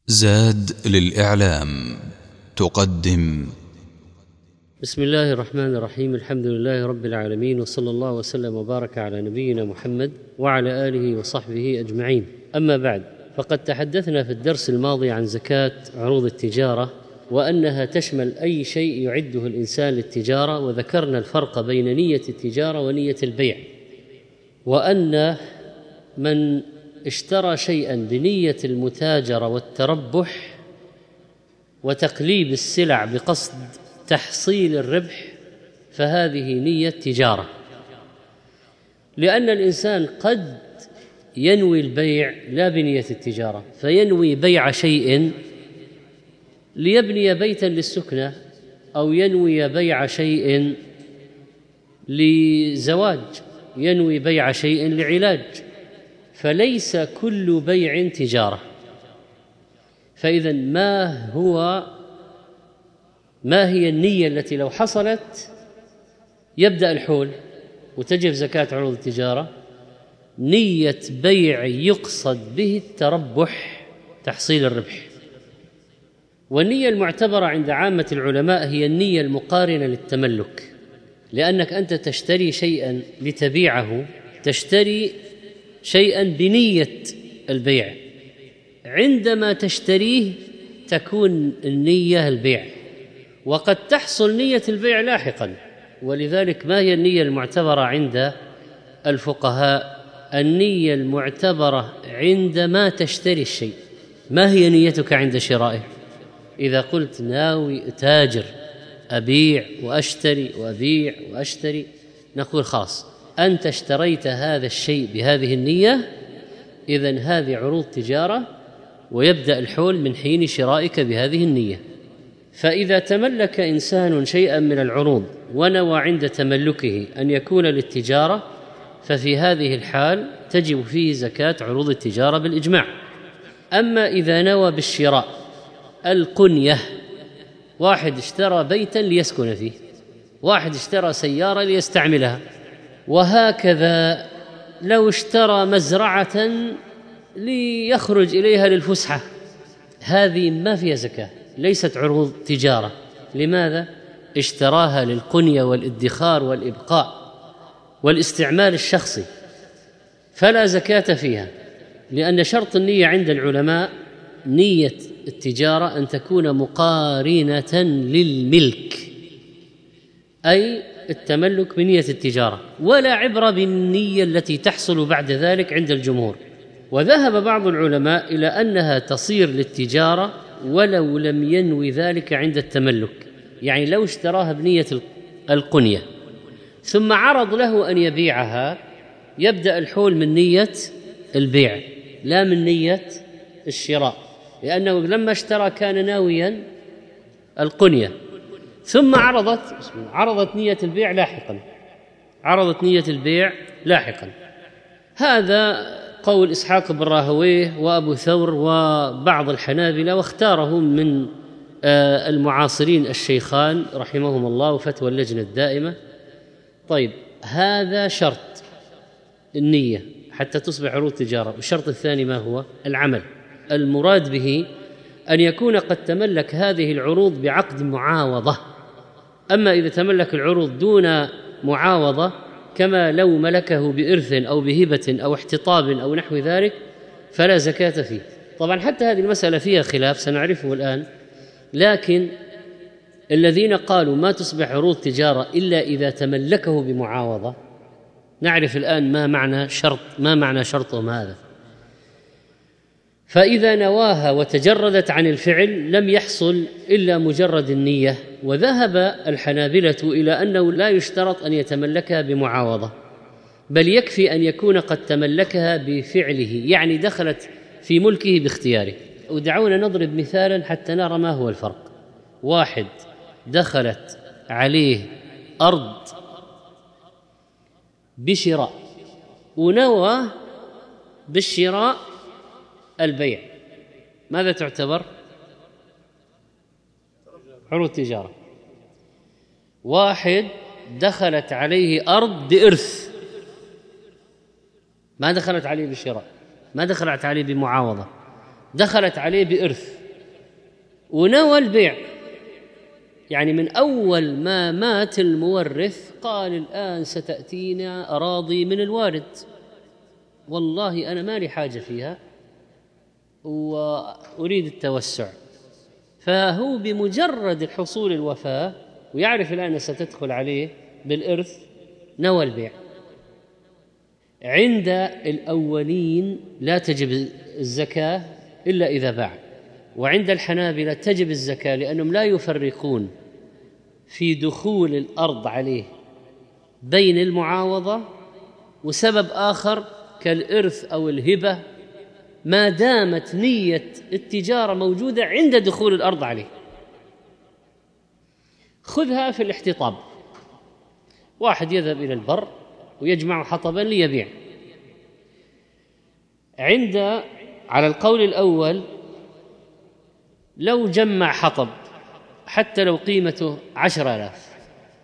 زاد للإعلام تقدم. بسم الله الرحمن الرحيم. الحمد لله رب العالمين، وصلى الله وسلم وبارك على نبينا محمد وعلى آله وصحبه أجمعين. أما بعد، فقد تحدثنا في الدرس الماضي عن زكاة عروض التجارة، وأنها تشمل أي شيء يعده الإنسان للتجارة، وذكرنا الفرق بين نية التجارة ونية البيع، وأن من اشترى شيئا بنية المتاجرة والتربح وتقليب السلع بقصد تحصيل الربح فهذه نية تجارة، لأن الإنسان قد ينوي البيع لا بنية التجارة، فينوي بيع شيء ليبني بيتا للسكنة، أو ينوي بيع شيء لزواج، ينوي بيع شيء لعلاج، فليس كل بيع تجارة. فإذا ما هي النية التي لو حصلت يبدأ الحول وتجب زكاة عروض التجارة؟ نية بيع يقصد به التربح، تحصيل الربح. والنية المعتبرة عند عامة العلماء هي النية المقارنة للتملك، لأنك أنت تشتري شيئا لتبيعه، تشتري شيئا بنية البيع، عندما تشتريه تكون النية البيع، وقد تحصل نية البيع لاحقا. ولذلك ما هي النية المعتبرة عند الفقهاء؟ النية المعتبرة عندما تشتري الشيء. ما هي نيتك عند شرائه؟ إذا قلت ناوي تاجر، أبيع وأشتري وأبيع وأشتري، نقول خلاص أنت اشتريت هذا الشيء بهذه النية، إذن هذه عروض تجارة، ويبدأ الحول من حين شرائك بهذه النية. فإذا تملك إنسان شيئا من العروض ونوى عند تملكه أن يكون للتجارة، ففي هذه الحال تجب فيه زكاة عروض التجارة بالإجماع. أما إذا نوى بالشراء القنية، واحد اشترى بيتا ليسكن فيه، واحد اشترى سيارة ليستعملها، وهكذا لو اشترى مزرعة ليخرج إليها للفسحة، هذه ما فيها زكاة، ليست عروض تجارة. لماذا؟ اشتراها للقنية والادخار والإبقاء والاستعمال الشخصي، فلا زكاة فيها، لأن شرط النية عند العلماء نية التجارة أن تكون مقارنة للملك، أي التملك بنية التجارة، ولا عبرة بالنية التي تحصل بعد ذلك عند الجمهور. وذهب بعض العلماء إلى أنها تصير للتجارة ولو لم ينوي ذلك عند التملك، يعني لو اشتراها بنية القنية ثم عرض له أن يبيعها، يبدأ الحول من نية البيع لا من نية الشراء، لأنه لما اشترى كان ناويا القنية، ثم عرضت نية البيع لاحقا. هذا قول إسحاق بن راهويه وأبو ثور وبعض الحنابلة، واختارهم من المعاصرين الشيخان رحمهم الله وفتوى اللجنة الدائمة. طيب، هذا شرط النية حتى تصبح عروض تجارة. والشرط الثاني ما هو؟ العمل. المراد به أن يكون قد تملك هذه العروض بعقد معاوضة. أما إذا تملك العروض دون معاوضة، كما لو ملكه بإرث أو بهبة أو احتطاب أو نحو ذلك، فلا زكاة فيه. طبعا حتى هذه المسألة فيها خلاف سنعرفه الآن، لكن الذين قالوا ما تصبح عروض تجارة إلا إذا تملكه بمعاوضة، نعرف الآن ما معنى شرطهم هذا. فإذا نواها وتجردت عن الفعل لم يحصل إلا مجرد النية. وذهب الحنابلة إلى أنه لا يشترط أن يتملكها بمعاوضة، بل يكفي أن يكون قد تملكها بفعله، يعني دخلت في ملكه باختياره. ودعونا نضرب مثالا حتى نرى ما هو الفرق. واحد دخلت عليه أرض بشراء ونوى بالشراء البيع، ماذا تعتبر؟ عروض تجارة. واحد دخلت عليه أرض بإرث، ما دخلت عليه بالشراء، ما دخلت عليه بمعاوضة، دخلت عليه بإرث ونوى البيع، يعني من أول ما مات المورث قال الآن ستأتينا أراضي من الوارد، والله أنا ما لي حاجة فيها وأريد التوسع. فهو بمجرد الحصول الوفاة ويعرف الآن ستدخل عليه بالإرث نوى البيع. عند الأولين لا تجب الزكاة إلا إذا باع، وعند الحنابلة تجب الزكاة لأنهم لا يفرقون في دخول الأرض عليه بين المعاوضة وسبب آخر كالإرث أو الهبة، ما دامت نية التجارة موجودة عند دخول الأرض عليه. خذها في الاحتطاب، واحد يذهب إلى البر ويجمع حطبا ليبيع، على القول الأول لو جمع حطب حتى لو قيمته 10,000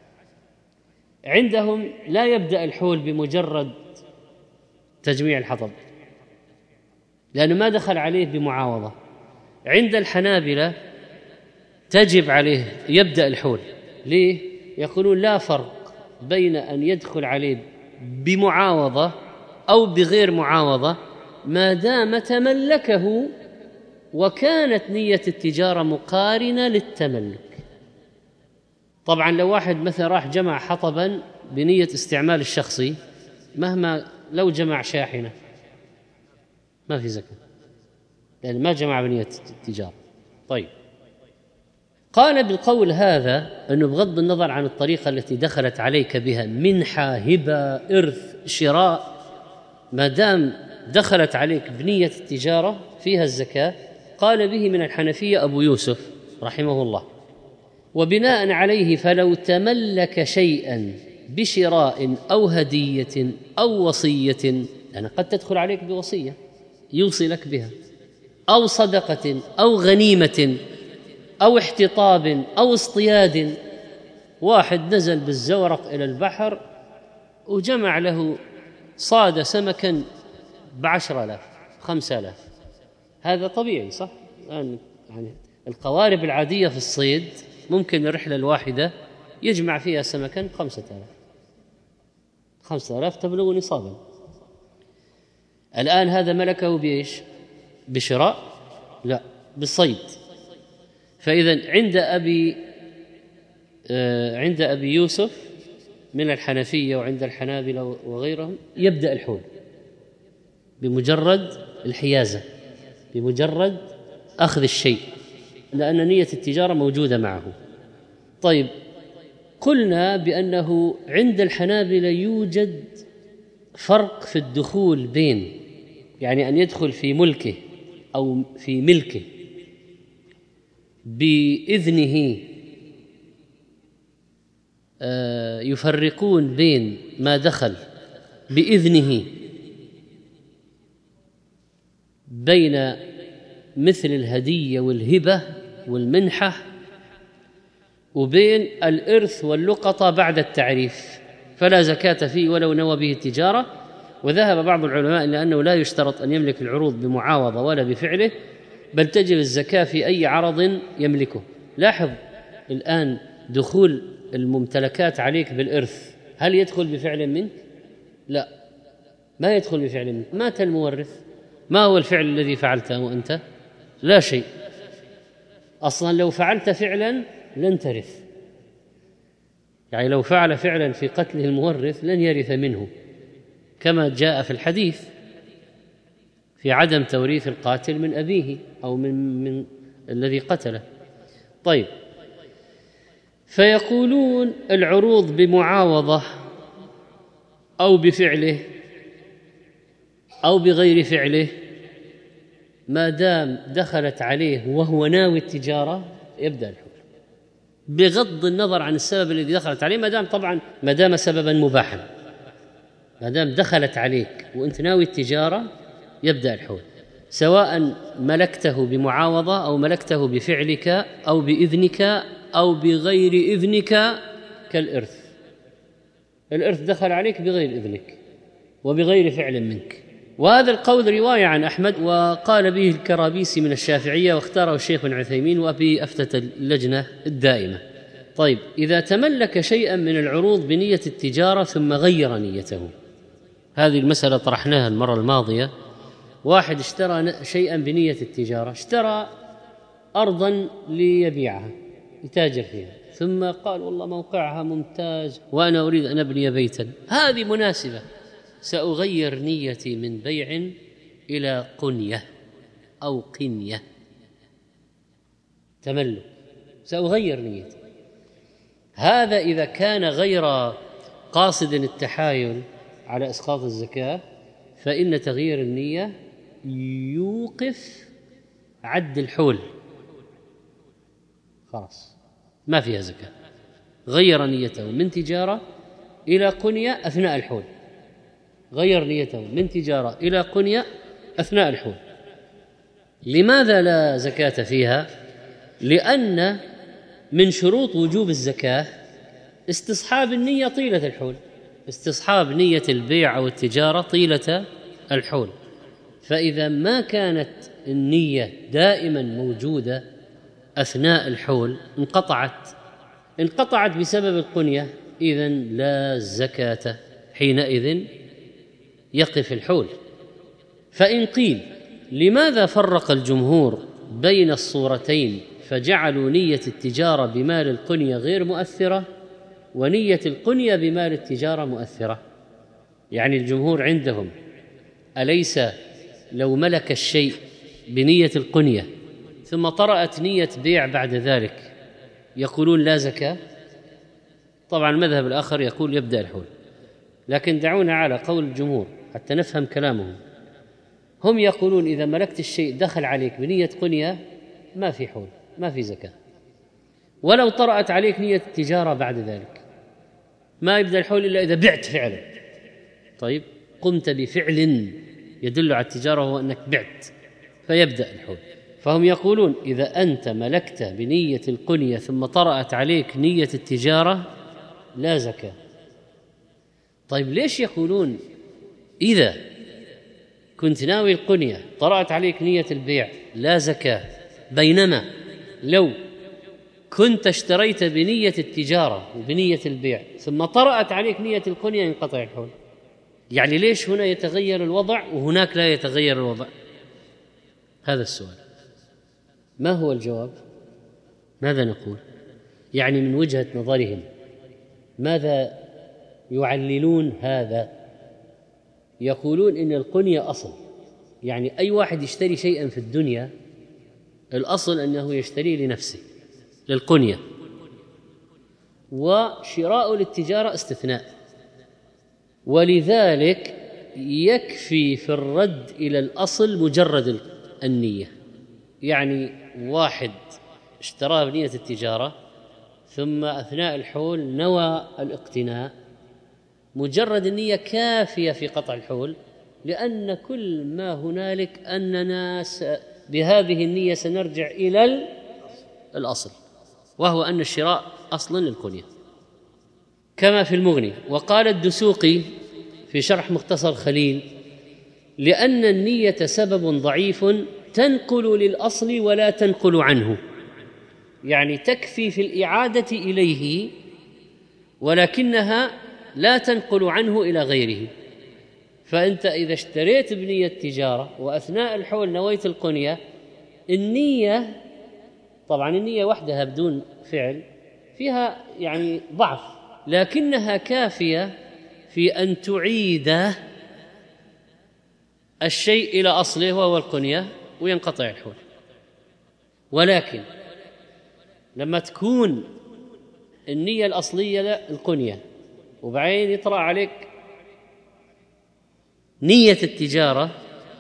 عندهم لا يبدأ الحول بمجرد تجميع الحطب لأنه ما دخل عليه بمعاوضة. عند الحنابلة تجب عليه يبدأ الحول. ليه؟ يقولون لا فرق بين أن يدخل عليه بمعاوضة أو بغير معاوضة ما دام تملكه وكانت نية التجارة مقارنة للتملك. طبعا لو واحد مثلا راح جمع حطبا بنية استعمال الشخصي، مهما لو جمع شاحنة ما في زكاة لأن ما جمع بنية التجارة. طيب، قال بالقول هذا أنه بغض النظر عن الطريقة التي دخلت عليك بها، منحة، هبة، إرث، شراء، ما دام دخلت عليك بنية التجارة فيها الزكاة. قال به من الحنفية أبو يوسف رحمه الله. وبناء عليه فلو تملك شيئا بشراء أو هدية أو وصية، لأن قد تدخل عليك بوصية يوصي لك بها، أو صدقة أو غنيمة أو احتطاب أو اصطياد، واحد نزل بالزورق إلى البحر وجمع له صاد سمكا ب10,000 5,000، هذا طبيعي صح؟ يعني القوارب العادية في الصيد ممكن الرحلة الواحدة يجمع فيها سمكا 5,000 تبلغ نصابا. الآن هذا ملكه بإيش؟ بشراء؟ لا، بالصيد. فإذا عند أبي يوسف من الحنفية وعند الحنابلة وغيرهم يبدأ الحول بمجرد الحيازة، بمجرد أخذ الشيء، لأن نية التجارة موجودة معه. طيب، قلنا بأنه عند الحنابلة يوجد فرق في الدخول بين، يعني أن يدخل في ملكه أو في ملكه بإذنه، يفرقون بين ما دخل بإذنه بين مثل الهدية والهبة والمنحة، وبين الإرث واللقطة بعد التعريف فلا زكاة فيه ولو نوى به التجارة. وذهب بعض العلماء إلى أنه لا يشترط أن يملك العروض بمعاوضة ولا بفعله، بل تجب الزكاة في أي عرض يملكه. لاحظ الآن دخول الممتلكات عليك بالإرث، هل يدخل بفعل منك؟ لا، ما يدخل بفعل منك. مات المورث، ما هو الفعل الذي فعلته وأنت؟ لا شيء. أصلا لو فعلت فعلا لن ترث، يعني لو فعل فعلا في قتله المورث لن يرث منه، كما جاء في الحديث في عدم توريث القاتل من أبيه أو من الذي قتله. طيب، فيقولون العروض بمعاوضة أو بفعله أو بغير فعله ما دام دخلت عليه وهو ناوي التجارة يبدأ الحول، بغض النظر عن السبب الذي دخلت عليه، ما دام سببا مباحا، ما دام دخلت عليك وأنت ناوي التجارة يبدأ الحول، سواء ملكته بمعاوضة أو ملكته بفعلك أو بإذنك أو بغير إذنك. كالإرث، الإرث دخل عليك بغير إذنك وبغير فعل منك، وهذا القول رواية عن أحمد، وقال به الكرابيسي من الشافعية، واختاره الشيخ ابن عثيمين، وبه أفتت اللجنة الدائمة. طيب، إذا تملك شيئا من العروض بنية التجارة ثم غير نيته، هذه المسألة طرحناها المرة الماضية. واحد اشترى شيئا بنية التجارة، اشترى أرضا ليبيعها يتاجر فيها، ثم قال والله موقعها ممتاز وأنا أريد أن أبني بيتا، هذه مناسبة، سأغير نيتي من بيع إلى قنية أو قنية، تملك، سأغير نيتي. هذا إذا كان غير قاصد التحايل على إسقاط الزكاة، فإن تغيير النية يوقف عد الحول، خلاص ما فيها زكاة. غير نيته من تجارة إلى قنية أثناء الحول، غير نيته من تجارة إلى قنية أثناء الحول. لماذا لا زكاة فيها؟ لأن من شروط وجوب الزكاة استصحاب النية طيلة الحول، استصحاب نية البيع أو التجارة طيلة الحول. فإذا ما كانت النية دائما موجودة أثناء الحول انقطعت بسبب القنية، إذن لا زكاة، حينئذ يقف الحول. فإن قيل لماذا فرق الجمهور بين الصورتين فجعلوا نية التجارة بمال القنية غير مؤثرة ونية القنية بمال التجارة مؤثرة؟ يعني الجمهور عندهم أليس لو ملك الشيء بنية القنية ثم طرأت نية بيع بعد ذلك يقولون لا زكاة؟ طبعا المذهب الآخر يقول يبدأ الحول، لكن دعونا على قول الجمهور حتى نفهم كلامهم. هم يقولون إذا ملكت الشيء دخل عليك بنية قنية ما في حول، ما في زكاة، ولو طرأت عليك نية التجارة بعد ذلك ما يبدأ الحول إلا إذا بعت فعلا. طيب، قمت بفعل يدل على التجارة وهو أنك بعت، فيبدأ الحول. فهم يقولون إذا أنت ملكت بنية القنية ثم طرأت عليك نية التجارة لا زكاة. طيب، ليش يقولون إذا كنت ناوي القنية طرأت عليك نية البيع لا زكاة، بينما لو كنت اشتريت بنية التجارة وبنية البيع ثم طرأت عليك نية القنية ينقطع الحول؟ يعني ليش هنا يتغير الوضع وهناك لا يتغير الوضع؟ هذا السؤال. ما هو الجواب؟ ماذا نقول؟ يعني من وجهة نظرهم ماذا يعللون هذا؟ يقولون إن القنية أصل، يعني أي واحد يشتري شيئا في الدنيا الأصل أنه يشتري لنفسه للقنية، وشراء للتجارة استثناء، ولذلك يكفي في الرد إلى الأصل مجرد النية. يعني واحد اشتراه بنية التجارة ثم أثناء الحول نوى الاقتناء، مجرد النية كافية في قطع الحول، لأن كل ما هنالك أننا بهذه النية سنرجع إلى الأصل، وهو أن الشراء أصلا للقنية، كما في المغني. وقال الدسوقي في شرح مختصر خليل: لأن النية سبب ضعيف تنقل للأصل ولا تنقل عنه، يعني تكفي في الإعادة إليه ولكنها لا تنقل عنه إلى غيره. فأنت إذا اشتريت بنية تجارة وأثناء الحول نويت القنية، النية طبعا النية وحدها بدون فعل فيها يعني ضعف، لكنها كافية في أن تعيد الشيء إلى أصله وهو القنية وينقطع الحول. ولكن لما تكون النية الأصلية القنية وبعدين يطرأ عليك نية التجارة،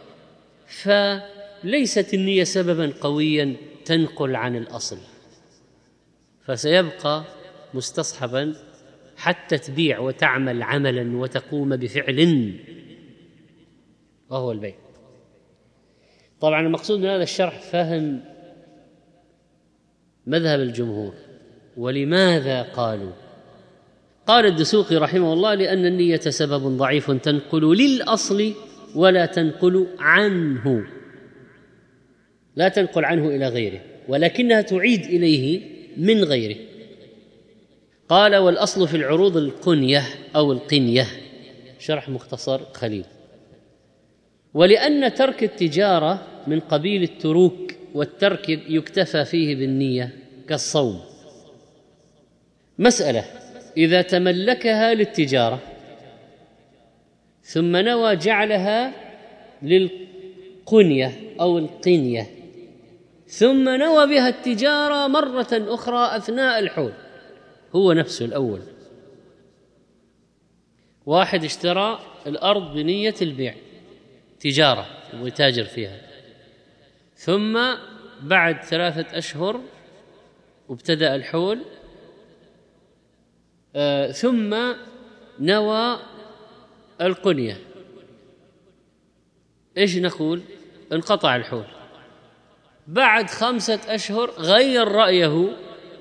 فليست النية سببا قويا تنقل عن الأصل، فسيبقى مستصحبا حتى تبيع وتعمل عملا وتقوم بفعل وهو البيع. طبعا المقصود من هذا الشرح فهم مذهب الجمهور. ولماذا قالوا؟ قال الدسوقي رحمه الله: لأن النية سبب ضعيف تنقل للأصل ولا تنقل عنه، لا تنقل عنه إلى غيره، ولكنها تعيد إليه من غيره. قال: والأصل في العروض القنية أو القنية، شرح مختصر خليل. ولأن ترك التجارة من قبيل التروك، والترك يكتفى فيه بالنية كالصوم. مسألة: إذا تملكها للتجارة ثم نوى جعلها للقنية أو القنية، ثم نوى بها التجارة مرة أخرى أثناء الحول، هو نفسه الأول. واحد اشترى الأرض بنية البيع، تجارة ويتاجر فيها، ثم بعد 3 أشهر وابتدأ الحول، ثم نوى القنية، إيش نقول؟ انقطع الحول. بعد 5 أشهر غير رأيه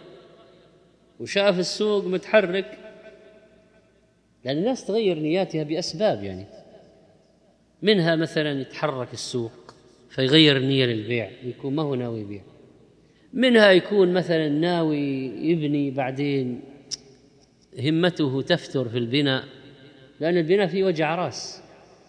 وشاف السوق متحرك، لأن الناس تغير نياتها بأسباب، يعني منها مثلا يتحرك السوق فيغير النية للبيع، يكون ما هو ناوي يبيع. منها يكون مثلا ناوي يبني، بعدين همته تفتر في البناء، لأن البناء فيه وجع راس،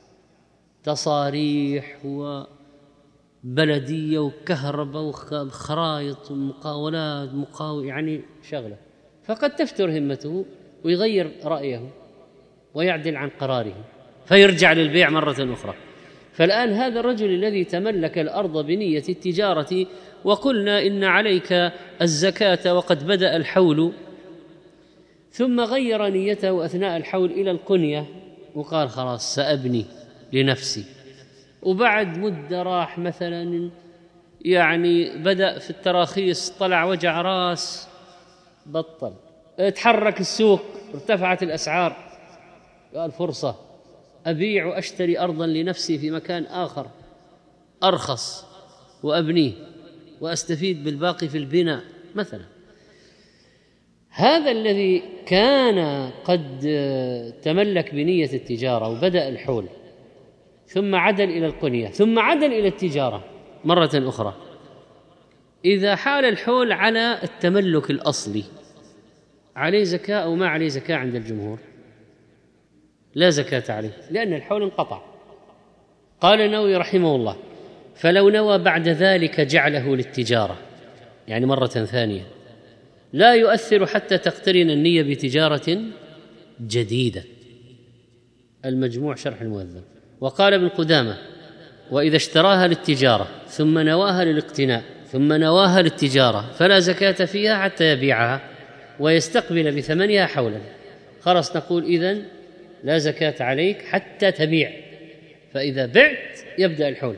تصاريح وبلدية وكهرباء وخرايط ومقاولات يعني شغلة، فقد تفتر همته ويغير رأيه ويعدل عن قراره فيرجع للبيع مرة أخرى. فالآن هذا الرجل الذي تملك الأرض بنية التجارة، وقلنا إن عليك الزكاة وقد بدأ الحول، ثم غير نيته أثناء الحول إلى القنية وقال: خلاص سأبني لنفسي. وبعد مدة راح مثلا يعني بدأ في التراخيص، طلع وجع راس، بطل، تحرك السوق، ارتفعت الأسعار، قال: فرصة أبيع وأشتري أرضا لنفسي في مكان آخر أرخص وأبنيه وأستفيد بالباقي في البناء مثلا. هذا الذي كان قد تملك بنية التجارة وبدأ الحول، ثم عدل إلى القنية، ثم عدل إلى التجارة مرة أخرى، إذا حال الحول على التملك الأصلي، عليه زكاة أو ما عليه زكاة عند الجمهور؟ لا زكاة عليه، لأن الحول انقطع. قال النووي رحمه الله: فلو نوى بعد ذلك جعله للتجارة، يعني مرة ثانية، لا يؤثر حتى تقترن النية بتجارة جديدة. المجموع شرح المهذب. وقال ابن قدامة: وإذا اشتراها للتجارة ثم نواها للاقتناء ثم نواها للتجارة فلا زكاة فيها حتى يبيعها ويستقبل بثمنها حولا. خلاص نقول إذن لا زكاة عليك حتى تبيع، فإذا بعت يبدأ الحول.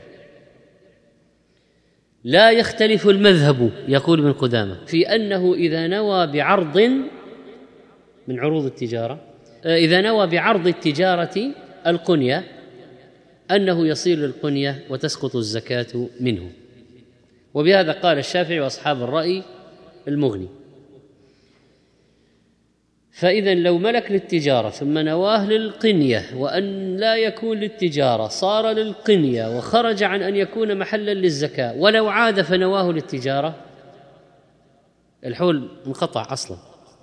لا يختلف المذهب، يقول ابن قدامة، في أنه إذا نوى بعرض من عروض التجارة، إذا نوى بعرض التجارة القنية، أنه يصير للقنية وتسقط الزكاة منه. وبهذا قال الشافعي وأصحاب الرأي المغني. فإذا لو ملك للتجارة ثم نواه للقنية، وأن لا يكون للتجارة صار للقنية وخرج عن أن يكون محلا للزكاة، ولو عاد فنواه للتجارة الحول انقطع أصلا.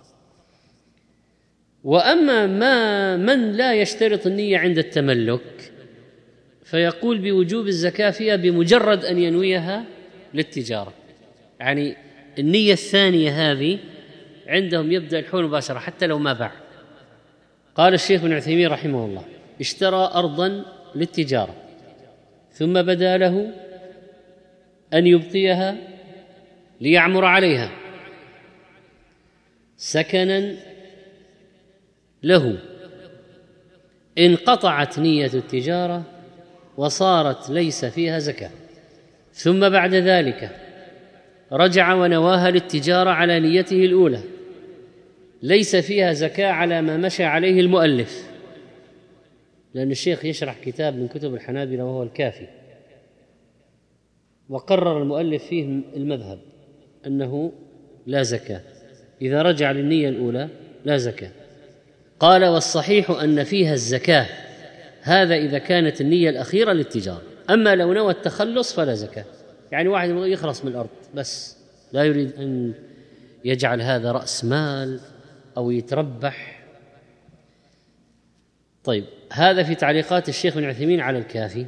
وأما من لا يشترط النية عند التملك فيقول بوجوب الزكاة فيها بمجرد أن ينويها للتجارة، يعني النية الثانية هذه عندهم يبدأ الحول مباشرة حتى لو ما باع. قال الشيخ ابن عثيمين رحمه الله: اشترى أرضا للتجارة ثم بدا له أن يبقيها ليعمر عليها سكنا له، انقطعت نية التجارة وصارت ليس فيها زكاة، ثم بعد ذلك رجع ونواها للتجارة على نيته الأولى، ليس فيها زكاة على ما مشى عليه المؤلف، لأن الشيخ يشرح كتاب من كتب الحنابلة وهو الكافي، وقرر المؤلف فيه المذهب أنه لا زكاة، إذا رجع للنية الأولى لا زكاة. قال: والصحيح أن فيها الزكاة هذا إذا كانت النية الأخيرة للتجارة. أما لو نوى التخلص فلا زكاة. يعني واحد يخلص من الأرض بس لا يريد أن يجعل هذا رأس مال أو يتربح. طيب، هذا في تعليقات الشيخ ابن عثيمين على الكافي.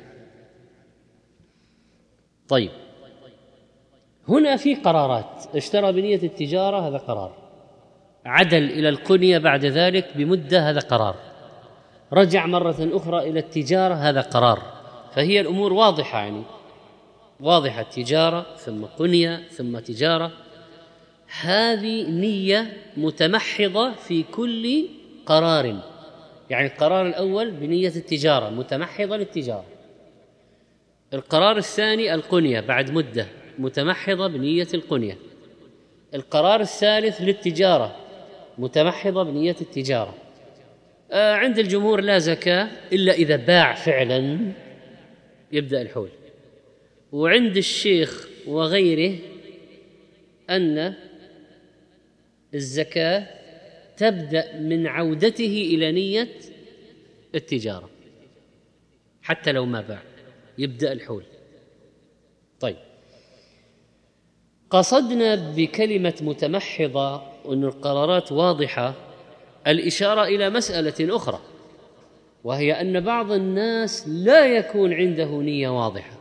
طيب، هنا في قرارات. اشترى بنية التجارة، هذا قرار. عدل إلى القنية بعد ذلك بمدة، هذا قرار. رجع مرة أخرى إلى التجارة، هذا قرار. فهي الأمور واضحة، يعني واضحة، تجارة ثم قنية ثم تجارة. هذه نية متمحضة في كل قرار. يعني القرار الأول بنية التجارة متمحضة للتجارة، القرار الثاني القنية بعد مدة متمحضة بنية القنية، القرار الثالث للتجارة متمحضة بنية التجارة. عند الجمهور لا زكاة إلا إذا باع فعلا يبدأ الحول. وعند الشيخ وغيره أن الزكاة تبدأ من عودته إلى نية التجارة حتى لو ما باع يبدأ الحول. طيب، قصدنا بكلمة متمحضة وأن القرارات واضحة الإشارة إلى مسألة أخرى، وهي أن بعض الناس لا يكون عنده نية واضحة،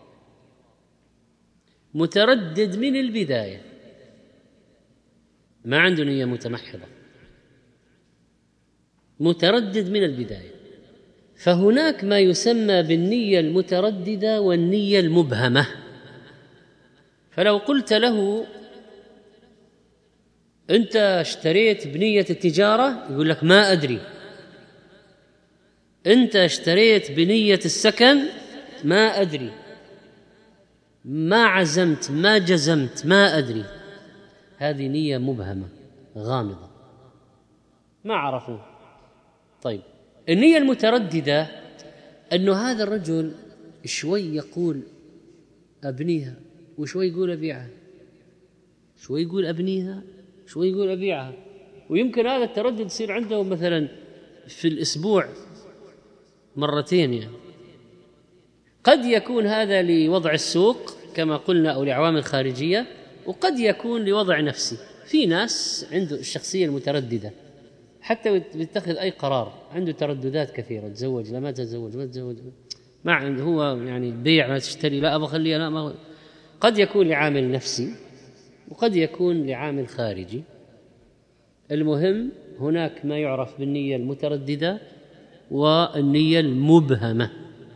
متردد من البداية، ما عنده نية متمحضة، متردد من البداية. فهناك ما يسمى بالنية المترددة والنية المبهمة. فلو قلت له أنت اشتريت بنية التجارة، يقول لك ما أدري. أنت اشتريت بنية السكن، ما أدري، ما عزمت، ما جزمت، ما أدري. هذه نية مبهمة غامضة، ما عرفوا. طيب، النية المترددة أنه هذا الرجل شوي يقول أبنيها وشوي يقول أبيعها، شوي يقول أبنيها شوي يقول أبيعها. ويمكن هذا التردد يصير عنده مثلا في الأسبوع مرتين. يعني قد يكون هذا لوضع السوق كما قلنا أو لعوامل خارجية، وقد يكون لوضع نفسي. في ناس عنده الشخصية المترددة حتى يتخذ أي قرار عنده ترددات كثيرة، تزوج لا ما تزوج، ما تزوج، ما عنده هو يعني بيع ما تشتري، لا أبغى خليها، لا ما. قد يكون لعامل نفسي وقد يكون لعامل خارجي. المهم هناك ما يعرف بالنية المترددة والنية المبهمة.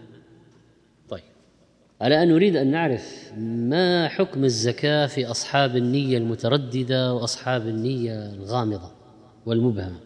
طيب، على أن نريد أن نعرف ما حكم الزكاة في أصحاب النية المترددة وأصحاب النية الغامضة والمبهمة.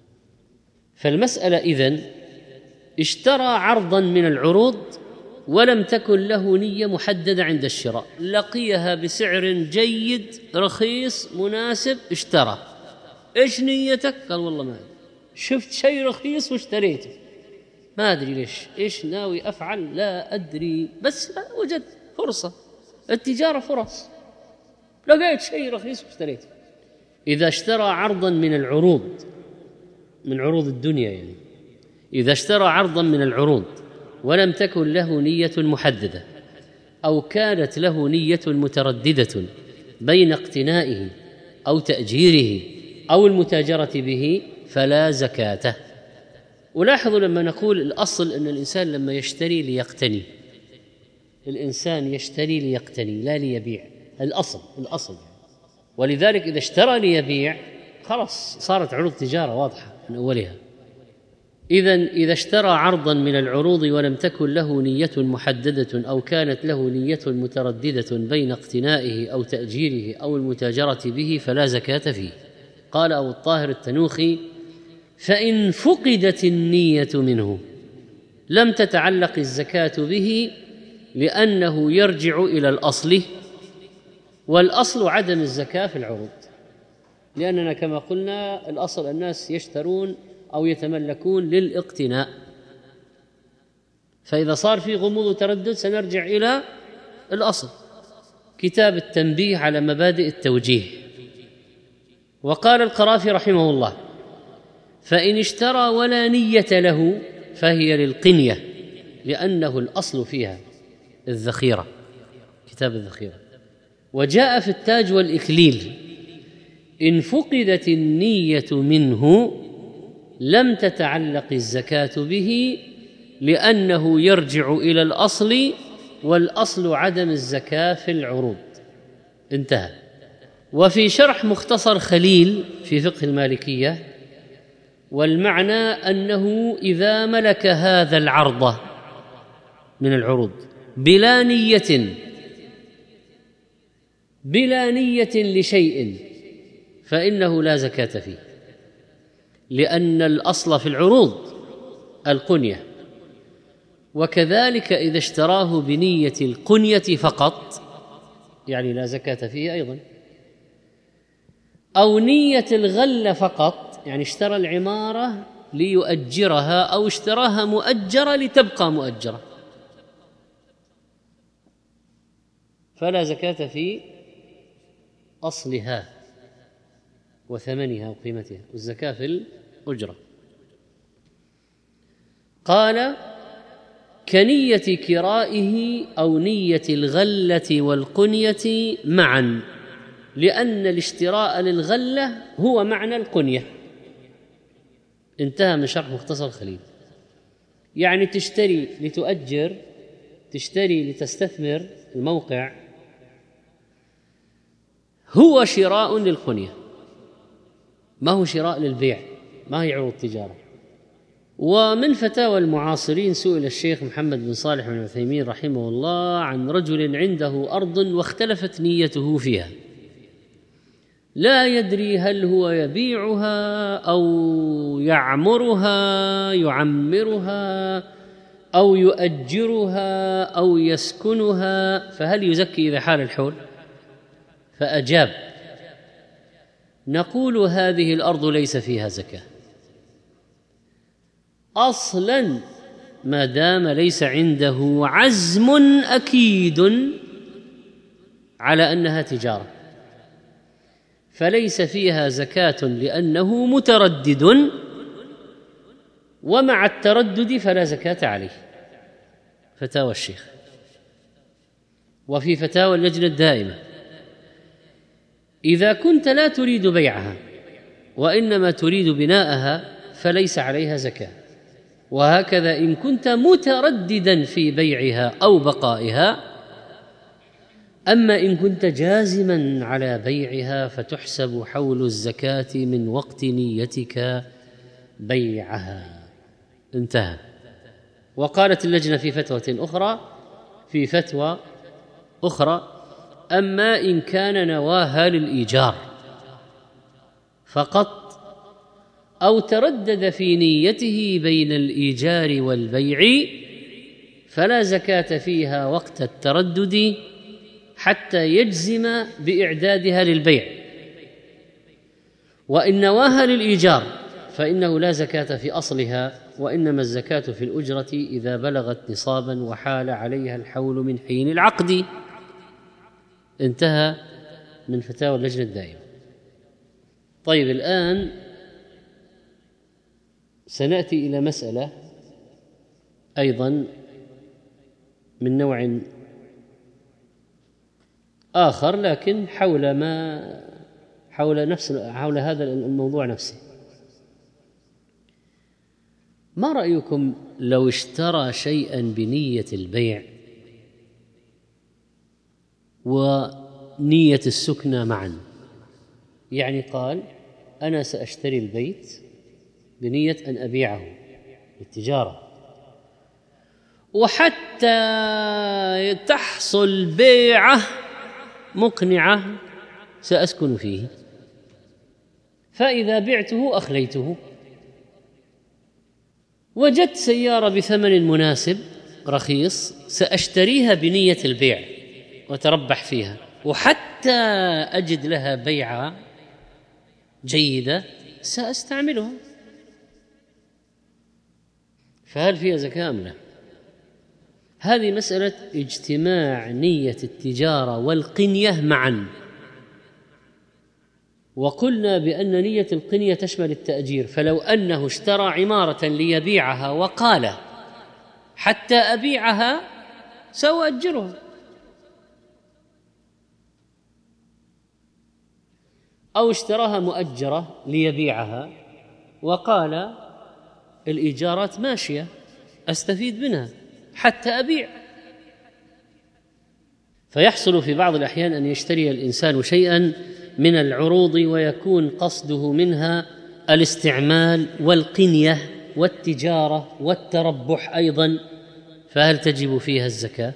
فالمسألة إذن اشترى عرضا من العروض ولم تكن له نية محددة عند الشراء، لقيها بسعر جيد رخيص مناسب، اشترى. ايش نيتك؟ قال والله ما أدري، شفت شيء رخيص واشتريته، ما أدري ليش، ايش ناوي أفعل، لا أدري، بس وجد فرصة. التجارة فرص، لقيت شيء رخيص واشتريته. إذا اشترى عرضا من العروض، من عروض الدنيا، يعني إذا اشترى عرضا من العروض ولم تكن له نية محددة أو كانت له نية مترددة بين اقتنائه أو تأجيره أو المتاجرة به فلا زكاة. ولاحظوا لما نقول الأصل أن الإنسان لما يشتري ليقتني، الإنسان يشتري ليقتني لا ليبيع، الأصل. ولذلك إذا اشترى ليبيع خلاص صارت عروض تجارة واضحة من أولها. إذا اشترى عرضا من العروض ولم تكن له نية محددة أو كانت له نية مترددة بين اقتنائه أو تأجيره أو المتاجرة به فلا زكاة فيه. قال أبو الطاهر التنوخي: فإن فقدت النية منه لم تتعلق الزكاة به لأنه يرجع إلى الأصل، والأصل عدم الزكاة في العروض، لأننا كما قلنا الأصل الناس يشترون أو يتملكون للاقتناء. فإذا صار في غموض وتردد سنرجع إلى الأصل. كتاب التنبيه على مبادئ التوجيه. وقال القرافي رحمه الله: فإن اشترى ولا نية له فهي للقنية، لأنه الأصل فيها الذخيرة، كتاب الذخيرة. وجاء في التاج والإكليل: إن فقدت النية منه لم تتعلق الزكاة به، لأنه يرجع إلى الأصل، والأصل عدم الزكاة في العروض. انتهى. وفي شرح مختصر خليل في فقه المالكية: والمعنى أنه إذا ملك هذا العرض من العروض بلا نية لشيء فإنه لا زكاة فيه، لأن الأصل في العروض القنية. وكذلك إذا اشتراه بنية القنية فقط يعني لا زكاة فيه أيضا، أو نية الغلة فقط يعني اشترى العمارة ليؤجرها أو اشتراها مؤجرة لتبقى مؤجرة، فلا زكاة في أصلها وثمنها وقيمتها، والزكاة في الأجرة. قال: كنية كرائه أو نية الغلة والقنية معا، لأن الاشتراء للغلة هو معنى القنية. انتهى من شرح مختصر خليل. يعني تشتري لتؤجر، تشتري لتستثمر الموقع، هو شراء للقنية، ما هو شراء للبيع، ما هي عروض تجارة. ومن فتاوى المعاصرين سئل الشيخ محمد بن صالح بن عثيمين رحمه الله عن رجل عنده أرض واختلفت نيته فيها، لا يدري هل هو يبيعها أو يعمرها أو يؤجرها أو يسكنها، فهل يزكي إذا حال الحول؟ فأجاب: نقول هذه الأرض ليس فيها زكاة أصلاً ما دام ليس عنده عزم أكيد على أنها تجارة، فليس فيها زكاة لأنه متردد، ومع التردد فلا زكاة عليه. فتاوى الشيخ. وفي فتاوى اللجنة الدائمة: إذا كنت لا تريد بيعها وإنما تريد بناءها فليس عليها زكاة، وهكذا إن كنت مترددا في بيعها أو بقائها، أما إن كنت جازما على بيعها فتحسب حول الزكاة من وقت نيتك بيعها. انتهى. وقالت اللجنة في فتوى أخرى: أما إن كان نواها للإيجار فقط أو تردد في نيته بين الإيجار والبيع فلا زكاة فيها وقت التردد حتى يجزم بإعدادها للبيع، وإن نواها للإيجار فإنه لا زكاة في أصلها، وإنما الزكاة في الأجرة إذا بلغت نصابا وحال عليها الحول من حين العقد. انتهى من فتاوى اللجنة الدائمة. طيب، الآن سنأتي إلى مسألة أيضا من نوع آخر، لكن حول هذا الموضوع نفسه. ما رأيكم لو اشترى شيئا بنية البيع ونية السكنى معا؟ يعني قال: أنا سأشتري البيت بنية أن أبيعه للتجارة، وحتى تحصل بيعة مقنعة سأسكن فيه، فإذا بعته أخليته، وجدت سيارة بثمن مناسب رخيص سأشتريها بنية البيع وتربح فيها، وحتى أجد لها بيعة جيدة سأستعملها، فهل فيها زكاة أم لا؟ هذه مسألة اجتماع نية التجارة والقنية معا، وقلنا بأن نية القنية تشمل التأجير، فلو أنه اشترى عمارة ليبيعها وقال حتى أبيعها سأؤجرها، أو اشتراها مؤجرة ليبيعها وقال الإيجارات ماشية أستفيد منها حتى أبيع. فيحصل في بعض الأحيان أن يشتري الإنسان شيئا من العروض ويكون قصده منها الاستعمال والقنية والتجارة والتربح أيضا، فهل تجب فيها الزكاة؟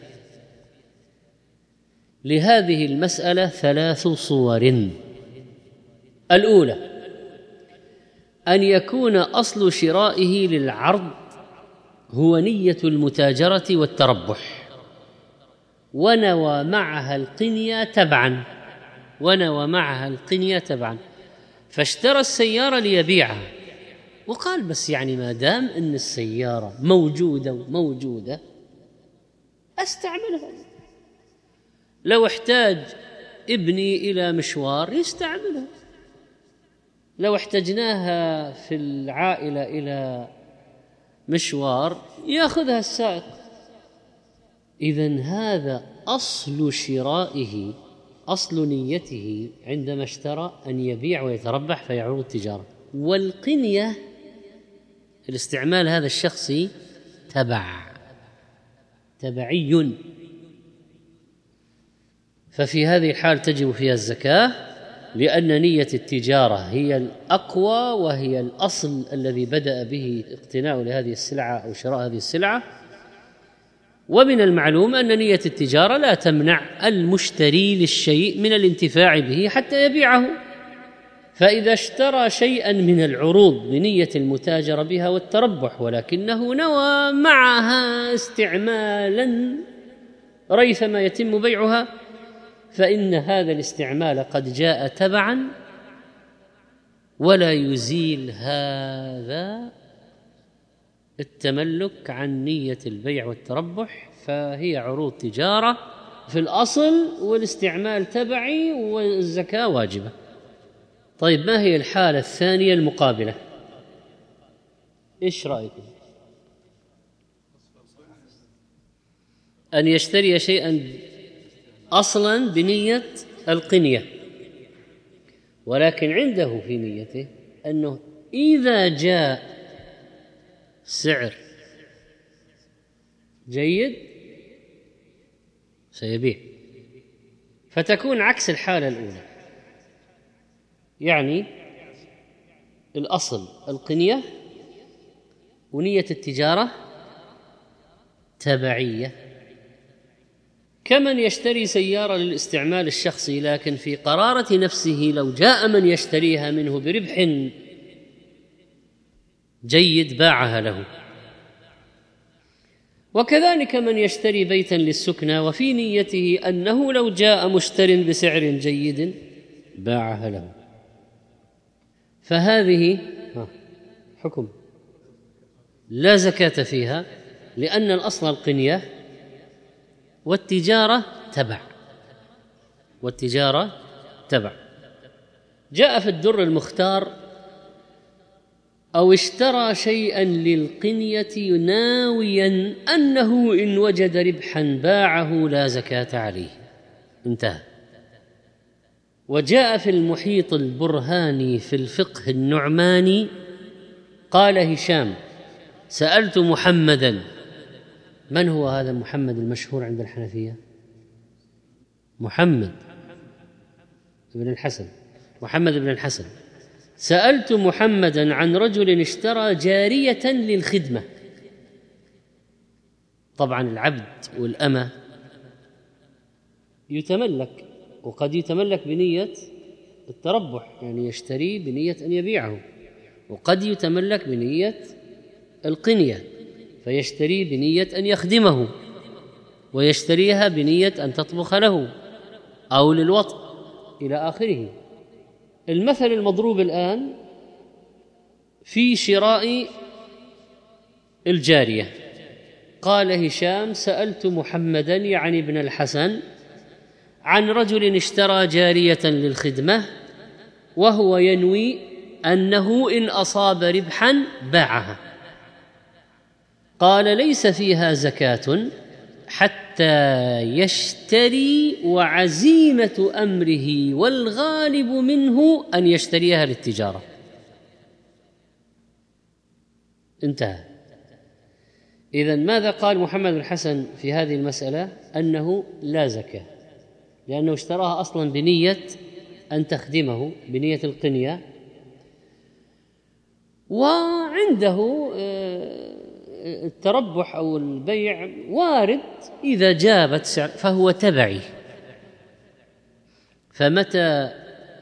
لهذه المسألة 3 صور. الأولى أن يكون أصل شرائه للعرض هو نية المتاجرة والتربح، ونوى معها القنية تبعا، فاشترى السيارة ليبيعها وقال بس يعني ما دام أن السيارة موجودة أستعملها، لو احتاج ابني إلى مشوار يستعملها، لو احتجناها في العائلة إلى مشوار يأخذها السائق. إذن هذا أصل شرائه، أصل نيته عندما اشترى أن يبيع ويتربح فيعود التجارة. والقنية الاستعمال هذا الشخصي تبعي، ففي هذه الحال تجب فيها الزكاة، لأن نية التجارة هي الأقوى وهي الأصل الذي بدأ به اقتناء لهذه السلعة أو شراء هذه السلعة. ومن المعلوم أن نية التجارة لا تمنع المشتري للشيء من الانتفاع به حتى يبيعه، فإذا اشترى شيئا من العروض بنية المتاجرة بها والتربح ولكنه نوى معها استعمالا ريثما يتم بيعها، فإن هذا الاستعمال قد جاء تبعا ولا يزيل هذا التملك عن نية البيع والتربح، فهي عروض تجارة في الأصل والاستعمال تبعي والزكاة واجبة. طيب ما هي الحالة الثانية المقابلة؟ إيش رأيكم؟ أن يشتري شيئا أصلا بنية القنية، ولكن عنده في نيته أنه إذا جاء سعر جيد سيبيع، فتكون عكس الحالة الأولى، يعني الأصل القنية ونية التجارة تبعية، كمن يشتري سيارة للاستعمال الشخصي لكن في قرارة نفسه لو جاء من يشتريها منه بربح جيد باعها له، وكذلك من يشتري بيتا للسكنى وفي نيته أنه لو جاء مشتر بسعر جيد باعها له، فهذه حكم لا زكاة فيها، لأن الأصل القنية والتجارة تبع. جاء في الدر المختار: أو اشترى شيئا للقنية ناويا أنه إن وجد ربحا باعه لا زكاة عليه. انتهى. وجاء في المحيط البرهاني في الفقه النعماني قال هشام: سألت محمدا. من هو هذا محمد المشهور عند الحنفية؟ محمد بن الحسن. سألت محمدا عن رجل اشترى جارية للخدمة. طبعا العبد والأمة يتملك، وقد يتملك بنية التربح، يعني يشتري بنية أن يبيعه، وقد يتملك بنية القنية فيشتري بنية أن يخدمه، ويشتريها بنية أن تطبخ له أو للوطء إلى آخره. المثل المضروب الآن في شراء الجارية. قال هشام: سألت محمدا يعني ابن الحسن عن رجل اشترى جارية للخدمة وهو ينوي أنه إن أصاب ربحا باعها. قال ليس فيها زكاة حتى يشتري، وعزيمة أمره والغالب منه أن يشتريها للتجارة. انتهى. إذن ماذا قال محمد الحسن في هذه المسألة؟ أنه لا زكاة، لأنه اشتراها أصلا بنية أن تخدمه، بنية القنية، وعنده التربح أو البيع وارد إذا جابت سعر، فهو تبعي. فمتى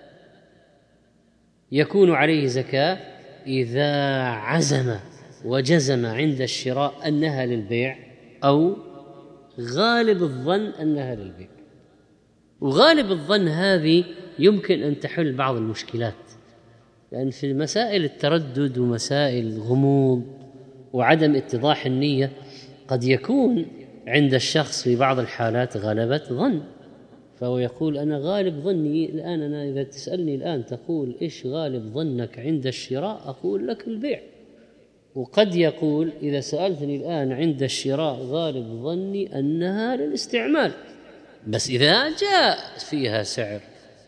يكون عليه زكاة؟ إذا عزم وجزم عند الشراء أنها للبيع، أو غالب الظن أنها للبيع. وغالب الظن هذه يمكن أن تحل بعض المشكلات، لأن في مسائل التردد ومسائل الغموض وعدم اتضاح النية قد يكون عند الشخص في بعض الحالات غلبة ظن، فهو يقول أنا غالب ظني الآن، أنا إذا تسألني الآن تقول إيش غالب ظنك عند الشراء، أقول لك البيع. وقد يقول إذا سألتني الآن عند الشراء غالب ظني أنها للاستعمال، بس إذا جاء فيها سعر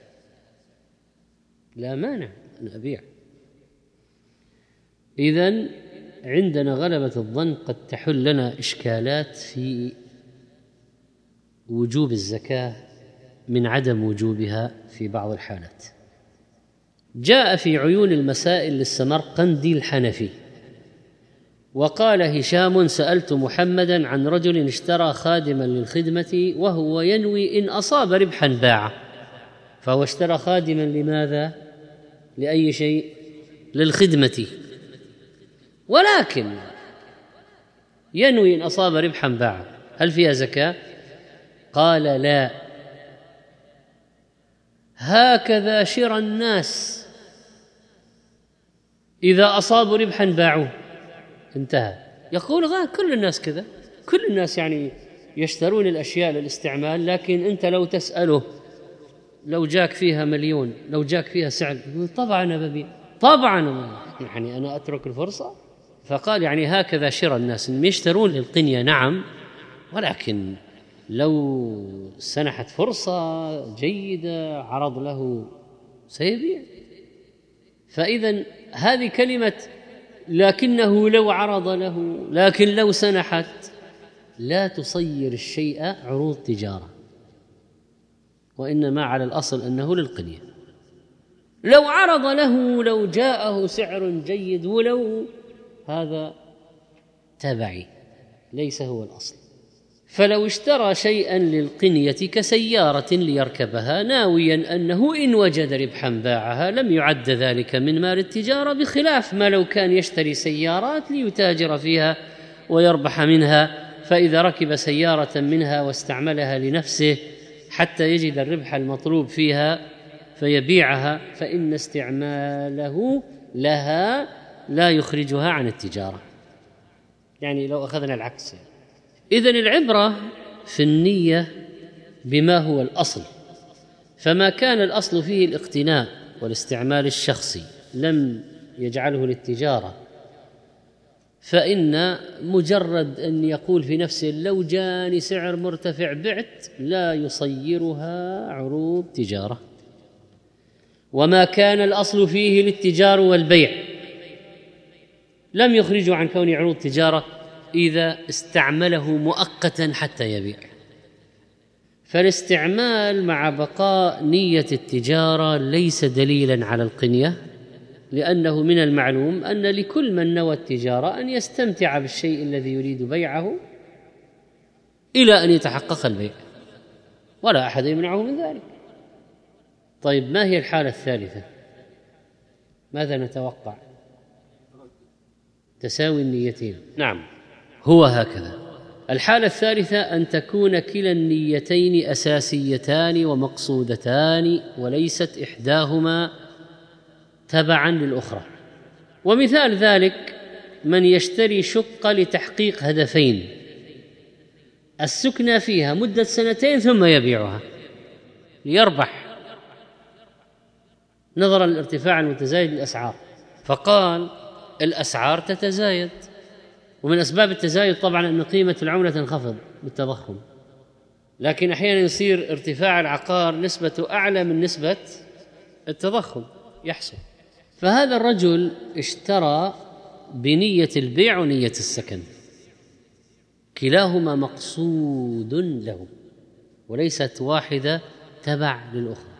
لا مانع أن أبيع. إذن عندنا غلبة الظن قد تحل لنا إشكالات في وجوب الزكاة من عدم وجوبها في بعض الحالات. جاء في عيون المسائل للسمرقندي الحنفي وقال هشام: سألت محمدا عن رجل اشترى خادما للخدمة وهو ينوي إن أصاب ربحا باعه. فهو اشترى خادما لماذا؟ لأي شيء؟ للخدمة، ولكن ينوي إن أصاب ربحا باعه، هل فيها زكاة؟ قال لا، هكذا شرى الناس، إذا أصابوا ربحا باعوه، انتهى. يقول كل الناس كذا، كل الناس يعني يشترون الأشياء للاستعمال، لكن أنت لو تسأله لو جاك فيها مليون، لو جاك فيها سعر، يقول طبعا أنا ببيع، طبعا يعني أنا أترك الفرصة. فقال يعني هكذا شرى الناس، يشترون للقنية نعم، ولكن لو سنحت فرصة جيدة عرض له سيبيع. فإذن هذه كلمة لكنه لو عرض له، لكن لو سنحت، لا تصير الشيء عروض تجارة، وإنما على الأصل أنه للقنية. لو عرض له، لو جاءه سعر جيد، ولو هذا تبعي ليس هو الأصل. فلو اشترى شيئا للقنية كسيارة ليركبها ناويا أنه إن وجد ربحا باعها، لم يعد ذلك من مال التجارة، بخلاف ما لو كان يشتري سيارات ليتاجر فيها ويربح منها، فإذا ركب سيارة منها واستعملها لنفسه حتى يجد الربح المطلوب فيها فيبيعها، فإن استعماله لها لا يخرجها عن التجارة. يعني لو أخذنا العكس، إذن العبرة في النية بما هو الأصل، فما كان الأصل فيه الاقتناء والاستعمال الشخصي لم يجعله للتجارة، فإن مجرد أن يقول في نفسه لو جاني سعر مرتفع بعت، لا يصيرها عروض تجارة. وما كان الأصل فيه للتجار والبيع لم يخرجه عن كون عروض تجارة إذا استعمله مؤقتا حتى يبيع. فالاستعمال مع بقاء نية التجارة ليس دليلا على القنية، لأنه من المعلوم أن لكل من نوى التجارة أن يستمتع بالشيء الذي يريد بيعه إلى أن يتحقق البيع، ولا أحد يمنعه من ذلك. طيب، ما هي الحالة الثالثة؟ ماذا نتوقع؟ تساوي النيتين. نعم، هو هكذا. الحالة الثالثة أن تكون كلا النيتين أساسيتان ومقصودتان، وليست إحداهما تبعا للأخرى. ومثال ذلك من يشتري شقة لتحقيق هدفين: السكنى فيها مدة 2 ثم يبيعها ليربح، نظرا للارتفاع المتزايد للأسعار، فقال الأسعار تتزايد، ومن أسباب التزايد طبعا أن قيمة العملة تنخفض بالتضخم، لكن أحيانا يصير ارتفاع العقار نسبته أعلى من نسبة التضخم يحصل. فهذا الرجل اشترى بنية البيع ونية السكن، كلاهما مقصود له وليست واحدة تبع للأخرى،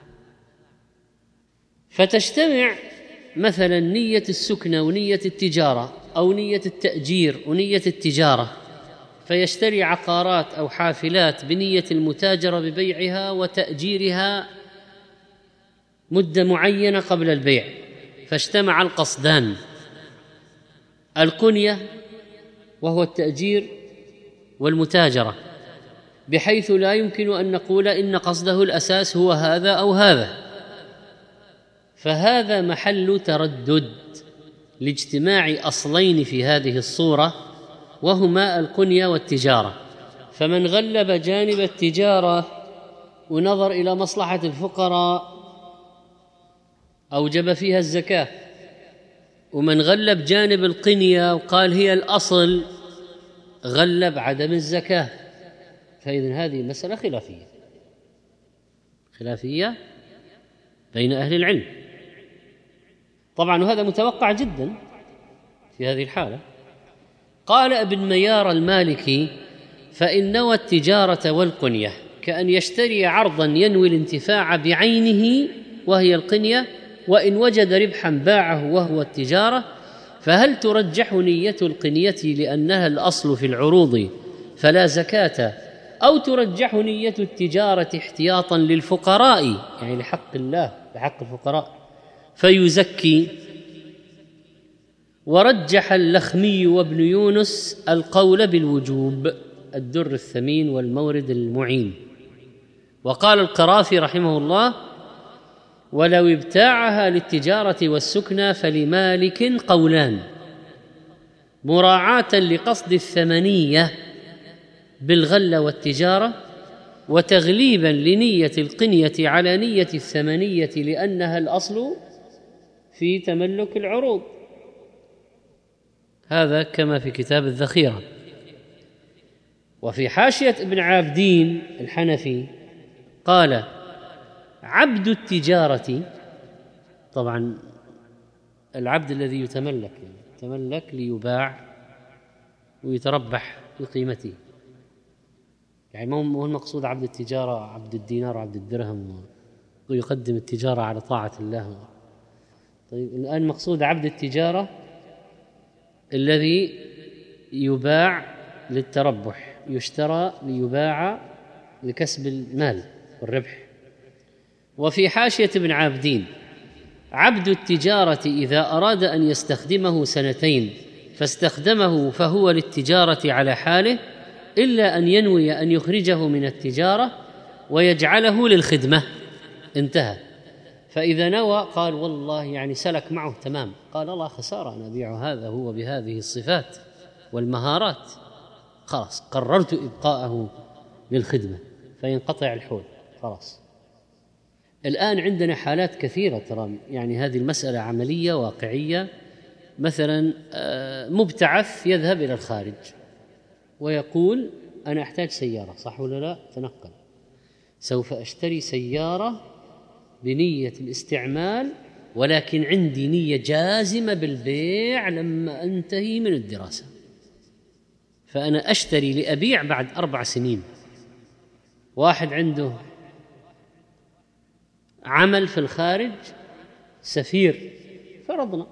فتجتمع مثلا نية السكنة ونية التجارة، أو نية التأجير ونية التجارة، فيشتري عقارات أو حافلات بنية المتاجرة ببيعها وتأجيرها مدة معينة قبل البيع، فاجتمع القصدان، القنية وهو التأجير والمتاجرة، بحيث لا يمكن أن نقول إن قصده الأساس هو هذا أو هذا، فهذا محل تردد لاجتماع أصلين في هذه الصورة، وهما القنية والتجارة. فمن غلب جانب التجارة ونظر إلى مصلحة الفقراء أوجب فيها الزكاة، ومن غلب جانب القنية وقال هي الأصل غلب عدم الزكاة. فإذن هذه مسألة خلافية بين أهل العلم طبعا، وهذا متوقع جدا في هذه الحالة. قال ابن ميار المالكي: فإن نوى التجارة والقنية كأن يشتري عرضا ينوي الانتفاع بعينه وهي القنية، وإن وجد ربحا باعه وهو التجارة، فهل ترجح نية القنية لأنها الأصل في العروض فلا زكاة، أو ترجح نية التجارة احتياطا للفقراء، يعني لحق الله لحق الفقراء فيزكي؟ ورجح اللخمي وابن يونس القول بالوجوب، الدر الثمين والمورد المعين. وقال القرافي رحمه الله: ولو ابتاعها للتجارة والسكنى فلمالك قولان: مراعاة لقصد الثمنية بالغلة والتجارة، وتغليبا لنية القنية على نية الثمنية لأنها الأصل في تملك العروض. هذا كما في كتاب الذخيرة. وفي حاشية ابن عابدين الحنفي قال: عبد التجارة، طبعا العبد الذي يتملك ليباع ويتربح بقيمته، يعني مو المقصود عبد التجارة عبد الدينار وعبد الدرهم ويقدم التجارة على طاعة الله. طيب الآن مقصود عبد التجارة الذي يباع للتربح، يشترى ليباع لكسب المال والربح. وفي حاشية ابن عابدين: عبد التجارة إذا أراد أن يستخدمه 2 فاستخدمه فهو للتجارة على حاله، إلا أن ينوي أن يخرجه من التجارة ويجعله للخدمة، انتهى. فإذا نوى قال والله يعني سلك معه تمام، قال الله خسارة أنا أبيع هذا هو بهذه الصفات والمهارات، خلاص قررت إبقاءه للخدمة فينقطع الحول خلاص. الآن عندنا حالات كثيرة ترى، يعني هذه المسألة عملية واقعية. مثلا مبتعث يذهب إلى الخارج ويقول أنا أحتاج سيارة، صح ولا لا؟ تنقل، سوف أشتري سيارة بنية الاستعمال، ولكن عندي نية جازمة بالبيع لما أنتهي من الدراسة، فأنا أشتري لأبيع بعد 4 سنين. واحد عنده عمل في الخارج، سفير فرضنا،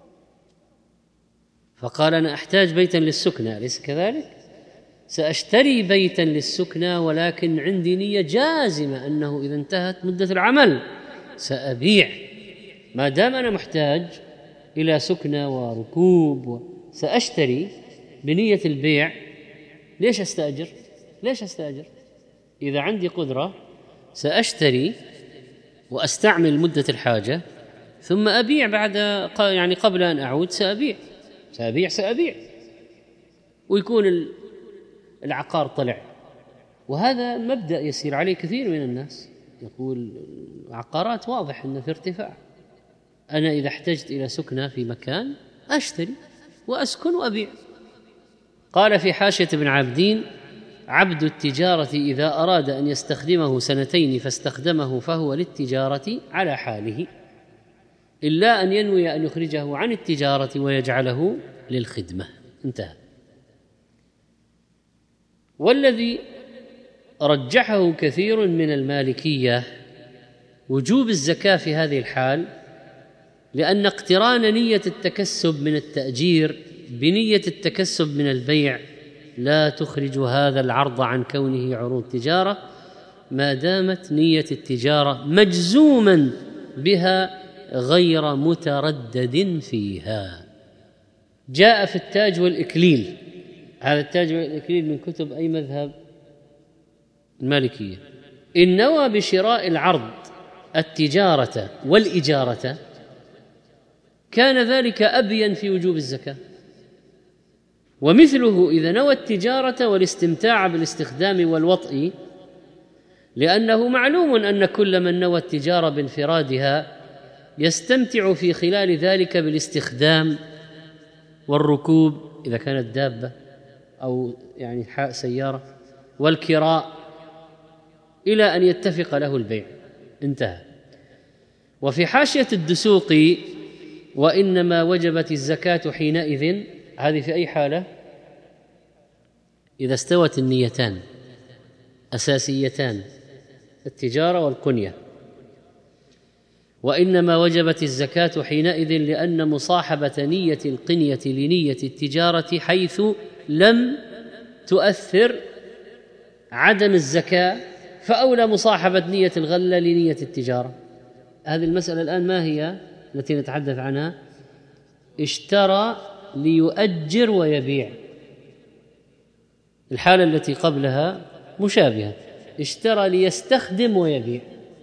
فقال أنا أحتاج بيتا للسكنة، أليس كذلك؟ سأشتري بيتا للسكنة ولكن عندي نية جازمة أنه إذا انتهت مدة العمل سأبيع، ما دام أنا محتاج إلى سكنة وركوب سأشتري بنية البيع. ليش أستأجر؟ إذا عندي قدرة سأشتري وأستعمل مدة الحاجة ثم أبيع بعد، يعني قبل أن أعود سأبيع ويكون العقار طلع. وهذا مبدأ يسير عليه كثير من الناس، يقول العقارات واضح أنه في ارتفاع، أنا إذا احتجت إلى سكنة في مكان أشتري وأسكن وأبيع. قال في حاشية ابن عابدين: عبد التجارة إذا أراد أن يستخدمه 2 فاستخدمه فهو للتجارة على حاله، إلا أن ينوي أن يخرجه عن التجارة ويجعله للخدمة. انتهى. والذي رجحه كثير من المالكية وجوب الزكاة في هذه الحال، لأن اقتران نية التكسب من التأجير بنية التكسب من البيع لا تخرج هذا العرض عن كونه عروض تجارة، ما دامت نية التجارة مجزوما بها غير متردد فيها. جاء في التاج والإكليل، هذا التاج والإكليل من كتب أي مذهب؟ المالكية. إن نوى بشراء العرض التجارة والإجارة كان ذلك أبين في وجوب الزكاة. ومثله إذا نوى التجارة والاستمتاع بالاستخدام والوطء، لأنه معلوم أن كل من نوى التجارة بانفرادها يستمتع في خلال ذلك بالاستخدام والركوب إذا كانت دابة أو يعني سيارة، والكراء إلى أن يتفق له البيع. انتهى. وفي حاشية الدسوقي: وإنما وجبت الزكاة حينئذ، هذه في أي حالة؟ إذا استوت النيتان أساسيتان، التجارة والقنية. وإنما وجبت الزكاة حينئذ لأن مصاحبة نية القنية لنية التجارة حيث لم تؤثر عدم الزكاة، فأولى مصاحبة نية الغلة لنية التجارة. هذه المسألة الآن ما هي التي نتحدث عنها؟ اشترى ليؤجر ويبيع. الحالة التي قبلها مشابهة، اشترى ليستخدم ويبيع.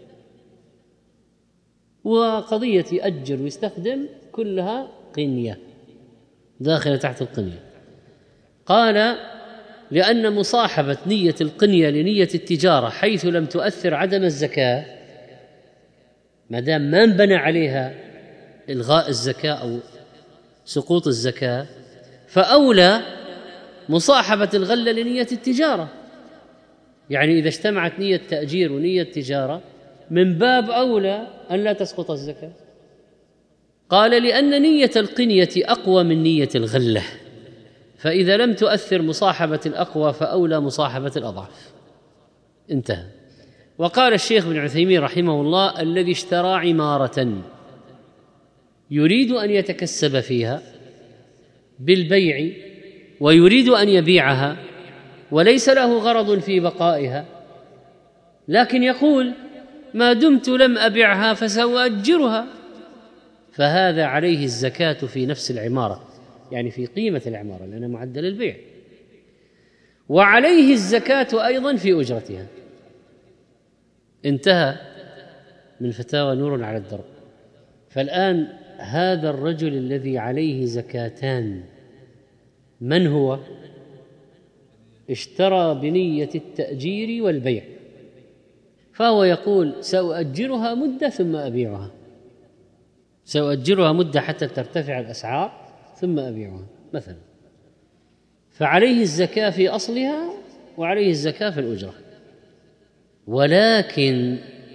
وقضية يأجر ويستخدم كلها قنية داخلة تحت القنية. قال: لأن مصاحبة نية القنية لنية التجارة حيث لم تؤثر عدم الزكاة، ما دام ما انبنى عليها إلغاء الزكاة أو سقوط الزكاة، فأولى مصاحبة الغلة لنية التجارة. يعني إذا اجتمعت نية تأجير ونية تجارة من باب أولى أن لا تسقط الزكاة. قال: لأن نية القنية أقوى من نية الغلة، فإذا لم تؤثر مصاحبة الأقوى فأولى مصاحبة الأضعف. انتهى. وقال الشيخ ابن عثيمين رحمه الله: الذي اشترى عمارة يريد أن يتكسب فيها بالبيع ويريد أن يبيعها وليس له غرض في بقائها، لكن يقول: ما دمت لم أبعها فسأؤجرها، فهذا عليه الزكاة في نفس العمارة، يعني في قيمة العمارة لأنها معدل البيع، وعليه الزكاة أيضا في أجرتها. انتهى من فتاوى نور على الدرب. فالآن هذا الرجل الذي عليه زكاتان من هو؟ اشترى بنية التأجير والبيع، فهو يقول: سأؤجرها مدة ثم أبيعها، سأؤجرها مدة حتى ترتفع الأسعار ثم أبيعها مثلا، فعليه الزكاة في أصلها وعليه الزكاة في الأجرة. ولكن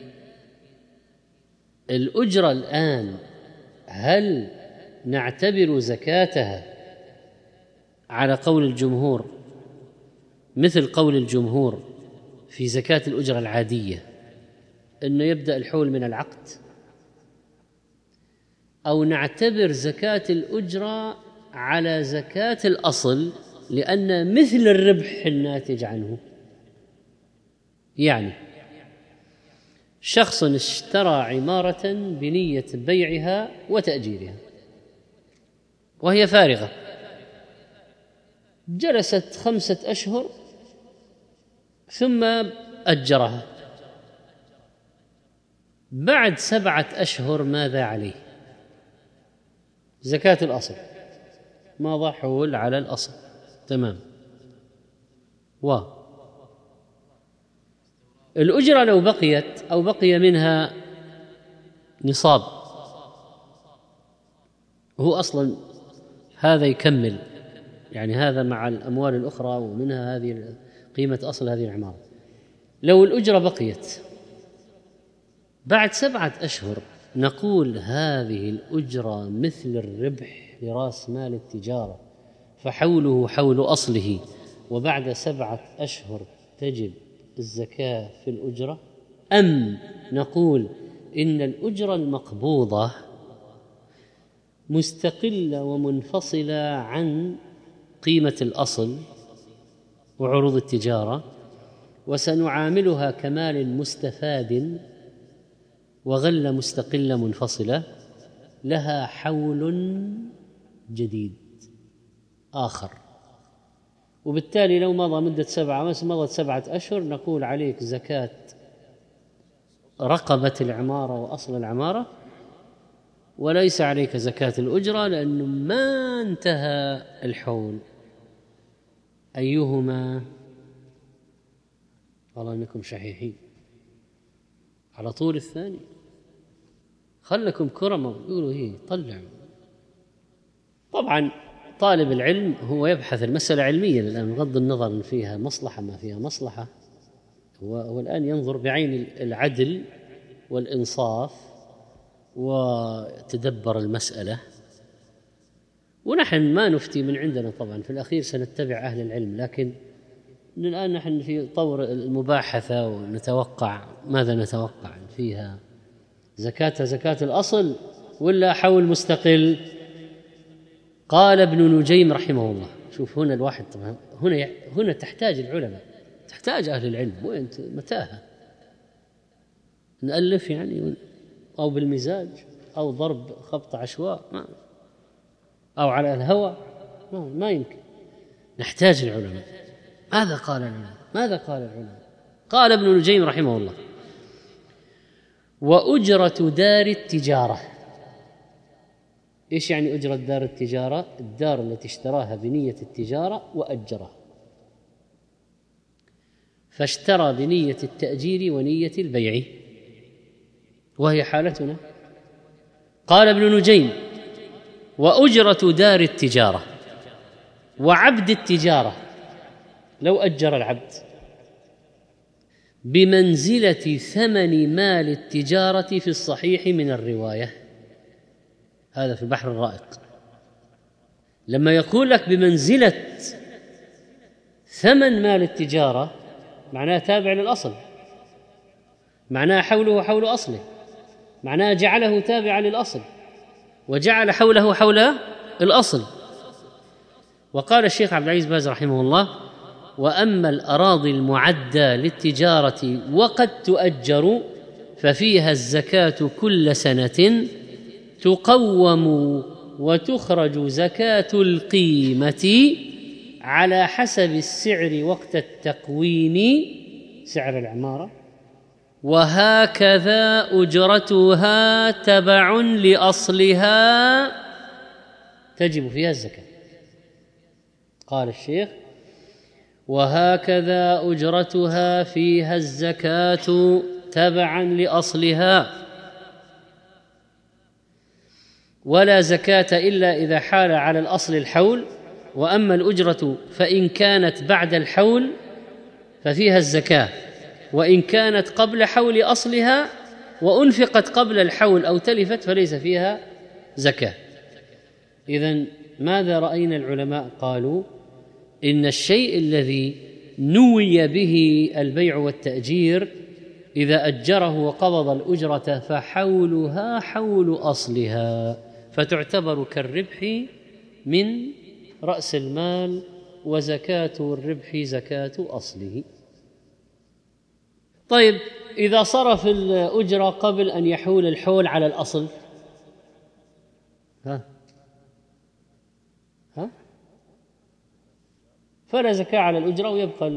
الأجرة الآن هل نعتبر زكاتها على قول الجمهور مثل قول الجمهور في زكاة الأجرة العادية أنه يبدأ الحول من العقد، أو نعتبر زكاة الأجرة على زكاة الأصل لأن مثل الربح الناتج عنه؟ يعني شخص اشترى عمارة بنية بيعها وتأجيرها وهي فارغة، جلست 5 أشهر ثم أجرها. بعد 7 أشهر ماذا عليه؟ زكاة الأصل، ماذا حول على الأصل، تمام. الأجرة لو بقيت أو بقي منها نصاب هو أصلا هذا يكمل، يعني هذا مع الأموال الأخرى ومنها هذه قيمة أصل هذه العمارة. لو الأجرة بقيت بعد 7 أشهر نقول هذه الأجرة مثل الربح لرأس مال التجارة فحوله حول أصله، وبعد 7 أشهر تجب الزكاة في الأجرة، أم نقول إن الأجرة المقبوضة مستقلة ومنفصلة عن قيمة الأصل وعروض التجارة، وسنعاملها كمال مستفاد وغلة مستقلة منفصلة لها حول جديد آخر. وبالتالي لو مضت 7 أشهر نقول عليك زكاة رقبة العمارة وأصل العمارة، وليس عليك زكاة الأجرة لأنه ما انتهى الحول. أيهما؟ والله إنكم شحيحين على طول الثاني، خلكم كرمة يقولوا هي طلع. طبعا طالب العلم هو يبحث المسألة علميا الآن بغض النظر إن فيها مصلحة ما فيها مصلحة، هو الآن ينظر بعين العدل والإنصاف وتدبر المسألة. ونحن ما نفتي من عندنا طبعا، في الأخير سنتبع أهل العلم، لكن الآن نحن في طور المباحثة ونتوقع ماذا نتوقع فيها، زكاة الأصل ولا حول مستقل؟ قال ابن نجيم رحمه الله. شوف هنا الواحد طبعا هنا تحتاج العلماء، تحتاج أهل العلم، وين متاهة نألف يعني، أو بالمزاج أو ضرب خبط عشواء أو على الهوى، ما يمكن. نحتاج العلماء. ماذا قال العلماء؟ قال ابن نجيم رحمه الله: وأجرة دار التجارة. إيش يعني أجرة دار التجارة؟ الدار التي اشتراها بنية التجارة وأجرها، فاشترى بنية التأجير ونية البيع، وهي حالتنا. قال ابن نجيم: وأجرة دار التجارة وعبد التجارة لو أجر العبد بمنزلة ثمن مال التجارة في الصحيح من الرواية. هذا في البحر الرائق. لما يقول لك بمنزلة ثمن مال التجارة معناه تابع للأصل، معناه حوله حول أصله، معناه جعله تابعا للأصل وجعل حوله حول الأصل. وقال الشيخ عبد العزيز باز رحمه الله: وأما الأراضي المعدة للتجارة وقد تؤجر ففيها الزكاة كل سنة تقوم وتخرج زكاة القيمة على حسب السعر وقت التقويم، سعر العمارة، وهكذا أجرتها تبع لأصلها تجب فيها الزكاة. قال الشيخ: وهكذا أجرتها فيها الزكاة تبعا لأصلها، ولا زكاة إلا إذا حال على الأصل الحول. وأما الأجرة فإن كانت بعد الحول ففيها الزكاة، وإن كانت قبل حول أصلها وأنفقت قبل الحول أو تلفت فليس فيها زكاة. إذن ماذا رأينا العلماء؟ قالوا إن الشيء الذي نوي به البيع والتأجير إذا أجره وقبض الأجرة فحولها حول أصلها، فتعتبر كالربح من رأس المال، وزكاة الربح زكاة أصله. طيب، إذا صرف الأجرة قبل أن يحول الحول على الأصل، فلا زكاة على الأجرة، ويبقى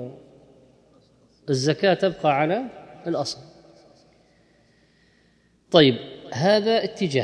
الزكاة تبقى على الأصل. طيب، هذا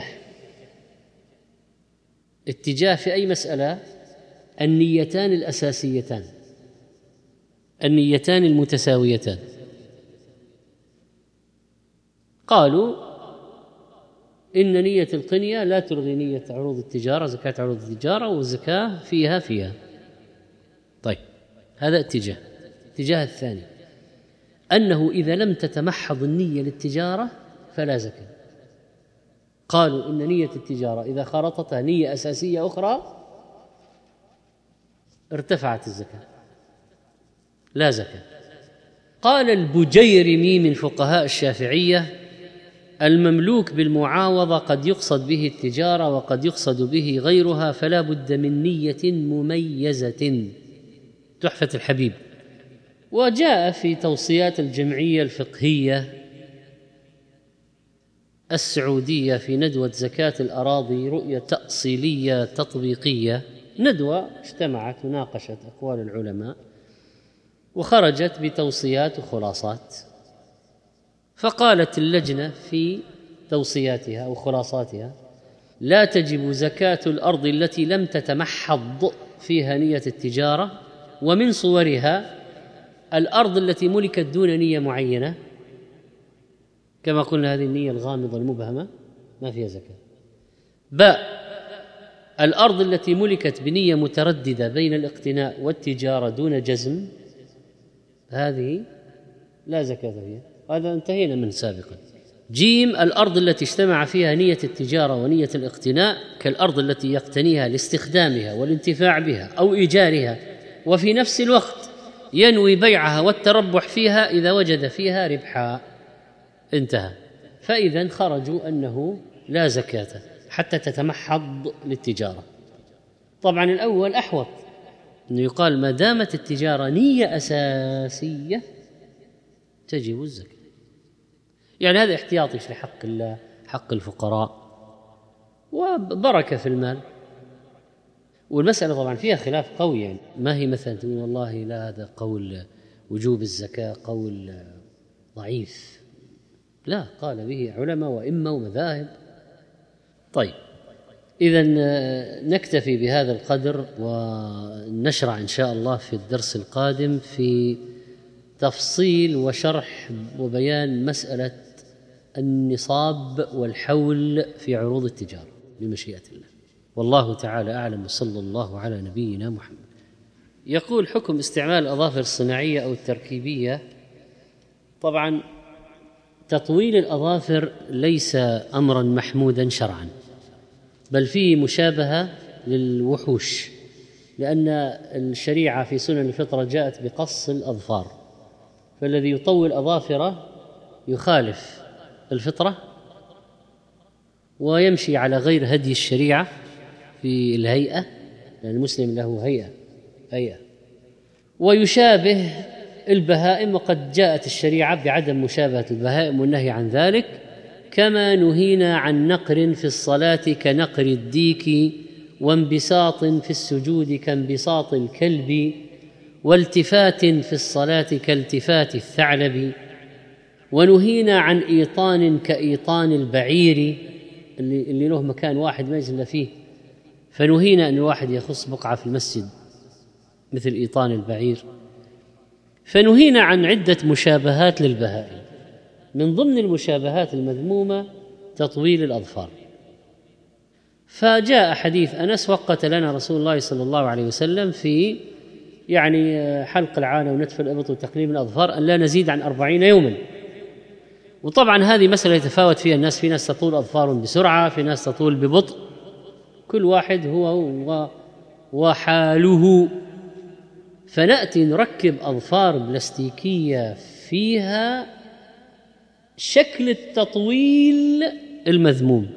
اتجاه في أي مسألة؟ النيتان الأساسيتان، النيتان المتساويتان. قالوا إن نية القنية لا تلغي نية عروض التجارة، زكاة عروض التجارة، والزكاة فيها. طيب، هذا اتجاه. الاتجاه الثاني أنه إذا لم تتمحض النية للتجارة فلا زكاة. قالوا إن نية التجارة إذا خالطتها نية أساسية أخرى ارتفعت الزكاة، لا زكاة. قال البجيرمي من فقهاء الشافعية: المملوك بالمعاوضة قد يقصد به التجارة وقد يقصد به غيرها، فلا بد من نية مميزة. تحفة الحبيب. وجاء في توصيات الجمعية الفقهية السعودية في ندوة زكاة الأراضي رؤية تأصيلية تطبيقية، ندوة اجتمعت وناقشت أقوال العلماء وخرجت بتوصيات وخلاصات. فقالت اللجنة في توصياتها أو خلاصاتها: لا تجب زكاة الأرض التي لم تتمحض فيها نية التجارة، ومن صورها الأرض التي ملكت دون نية معينة، كما قلنا هذه النية الغامضة المبهمة ما فيها زكاة. باء، الأرض التي ملكت بنية مترددة بين الاقتناء والتجارة دون جزم، هذه لا زكاة فيها، هذا انتهينا من سابقا. جيم، الأرض التي اجتمع فيها نية التجارة ونية الاقتناء، كالأرض التي يقتنيها لاستخدامها والانتفاع بها أو إيجارها، وفي نفس الوقت ينوي بيعها والتربح فيها إذا وجد فيها ربحا. انتهى. فإذا خرجوا أنه لا زكاة حتى تتمحض للتجارة. طبعا الأول أحوط، أنه يقال ما دامت التجارة نية أساسية تجب الزكاة. يعني هذا احتياطي لحق الله، حق الفقراء، وبركة في المال. والمسألة طبعا فيها خلاف قوي، يعني ما هي مثلا تقول والله لا هذا قول وجوب الزكاة قول ضعيف، لا، قال به علماء وإمة ومذاهب. طيب، إذن نكتفي بهذا القدر، ونشرع إن شاء الله في الدرس القادم في تفصيل وشرح وبيان مسألة النصاب والحول في عروض التجارة بمشيئة الله. والله تعالى أعلم، وصلى الله على نبينا محمد. يقول: حكم استعمال الأظافر الصناعية أو التركيبية. طبعا تطويل الأظافر ليس أمرا محمودا شرعا، بل فيه مشابهة للوحوش، لأن الشريعة في سنن الفطرة جاءت بقص الأظفار، فالذي يطول أظافره يخالف الفطرة ويمشي على غير هدي الشريعة في الهيئة، لأن المسلم له هيئة، ويشابه البهائم، وقد جاءت الشريعة بعدم مشابهة البهائم والنهي عن ذلك، كما نهينا عن نقر في الصلاة كنقر الديك، وانبساط في السجود كانبساط الكلب، والتفات في الصلاة كالتفات الثعلب، ونهينا عن إيطان كإيطان البعير اللي له مكان واحد ما يجلى فيه، فنهينا أن الواحد يخص بقعة في المسجد مثل إيطان البعير. فنهينا عن عدة مشابهات للبهائم، من ضمن المشابهات المذمومة تطويل الأظفار. فجاء حديث أنس: وقت لنا رسول الله صلى الله عليه وسلم في حلق العانة ونتف الإبط وتقليم الأظفار أن لا نزيد عن 40 يوما. وطبعا هذه مسألة يتفاوت فيها الناس، في ناس تطول أظفارهم بسرعة، في ناس تطول ببطء، كل واحد هو وحاله. فنأتي نركب أظفار بلاستيكية فيها شكل التطويل المذموم،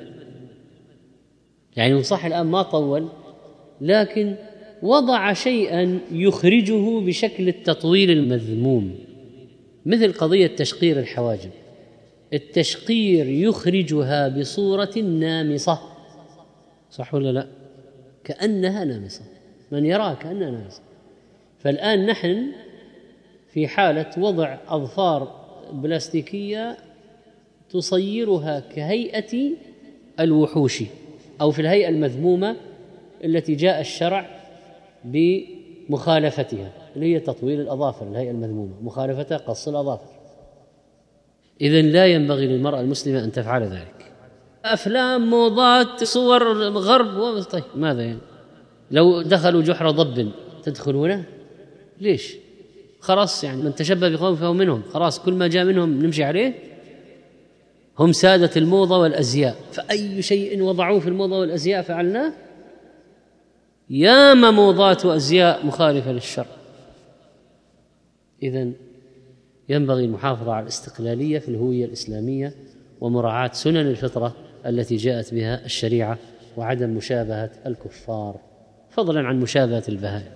يعني صح الآن ما طول، لكن وضع شيئا يخرجه بشكل التطويل المذموم، مثل قضية تشقير الحواجب. التشقير يخرجها بصورة نامصة، صح ولا لا؟ كأنها نامصة، من يراها كأنها نامصة. فالآن نحن في حالة وضع أظفار بلاستيكية تصيرها كهيئة الوحوش، أو في الهيئة المذمومة التي جاء الشرع بمخالفتها، اللي هي تطويل الأظافر، الهيئة المذمومة، مخالفتها قص الأظافر. إذن لا ينبغي للمرأة المسلمة أن تفعل ذلك. أفلام، موضات، صور غرب. طيب ماذا يعني؟ لو دخلوا جحر ضب تدخلونه؟ ليش؟ خلاص يعني من تشبه بقوم فهو منهم، خلاص كل ما جاء منهم نمشي عليه. هم سادة الموضة والأزياء، فأي شيء وضعوه في الموضة والأزياء فعلناه. ياما موضات وأزياء مخالفة للشرع. إذن ينبغي المحافظة على الاستقلالية في الهوية الإسلامية ومراعاة سنن الفطرة التي جاءت بها الشريعة، وعدم مشابهة الكفار فضلا عن مشابهة البهائم.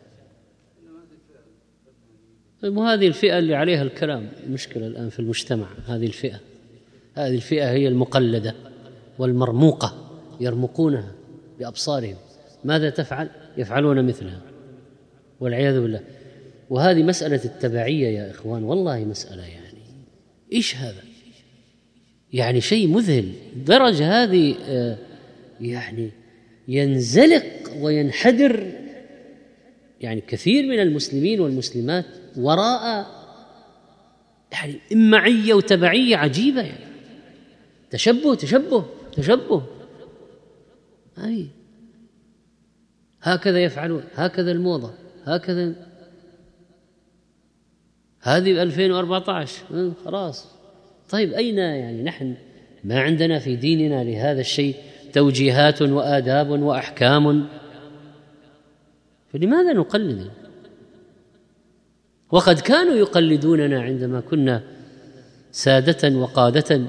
وهذه الفئة اللي عليها الكلام المشكلة الآن في المجتمع. هذه الفئة هي المقلدة والمرموقة، يرمقونها بأبصارهم. ماذا تفعل؟ يفعلون مثلها والعياذ بالله. وهذه مسألة التبعية يا إخوان، والله مسألة يعني إيش هذا؟ يعني شيء مذهل درجة هذه، يعني ينزلق وينحدر يعني كثير من المسلمين والمسلمات وراء يعني إمعية وتبعية عجيبة، يعني تشبه. أي هكذا يفعلون، هكذا الموضة، هكذا. هذه 2014 خلاص. طيب أين يعني نحن؟ ما عندنا في ديننا لهذا الشيء توجيهات وآداب وأحكام، فلماذا نقلد؟ وقد كانوا يقلدوننا عندما كنا سادة وقادة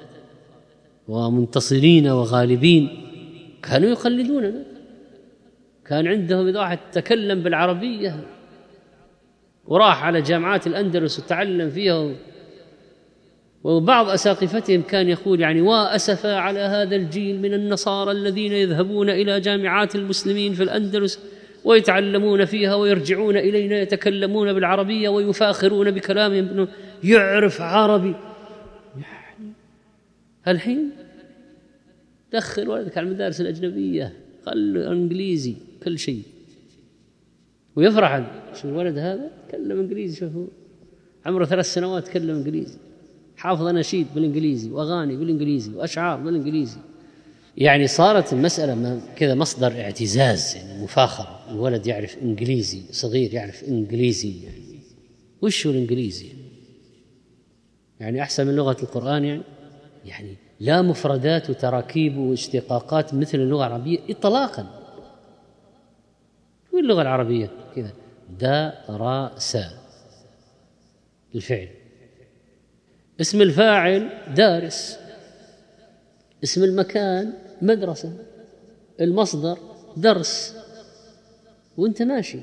ومنتصرين وغالبين، كانوا يقلدوننا. كان عندهم إذا واحد تكلم بالعربية وراح على جامعات الأندلس وتعلم فيها، وبعض أساقفتهم كان يقول يعني وأسف على هذا الجيل من النصارى الذين يذهبون إلى جامعات المسلمين في الأندلس ويتعلمون فيها ويرجعون إلينا يتكلمون بالعربية ويفاخرون بكلامهم أنه يعرف عربي. يعني الحين دخل ولدك على المدارس الأجنبية، خلوا إنجليزي كل شيء، ويفرح. شو الولد هذا تكلم إنجليزي، شوفوا عمره 3 سنوات تكلم إنجليزي، حافظ أناشيد بالإنجليزي وأغاني بالإنجليزي وأشعار بالإنجليزي. يعني صارت المسألة كذا مصدر اعتزاز، يعني مفاخرة. الولد يعرف إنجليزي، صغير يعرف إنجليزي، يعني وش هو الإنجليزي؟ يعني أحسن من لغة القرآن؟ يعني لا مفردات وتراكيب واشتقاقات مثل اللغة العربية إطلاقا. واللغة العربية كذا درس الفعل، اسم الفاعل دارس، اسم المكان مدرسة، المصدر درس، وانت ماشي.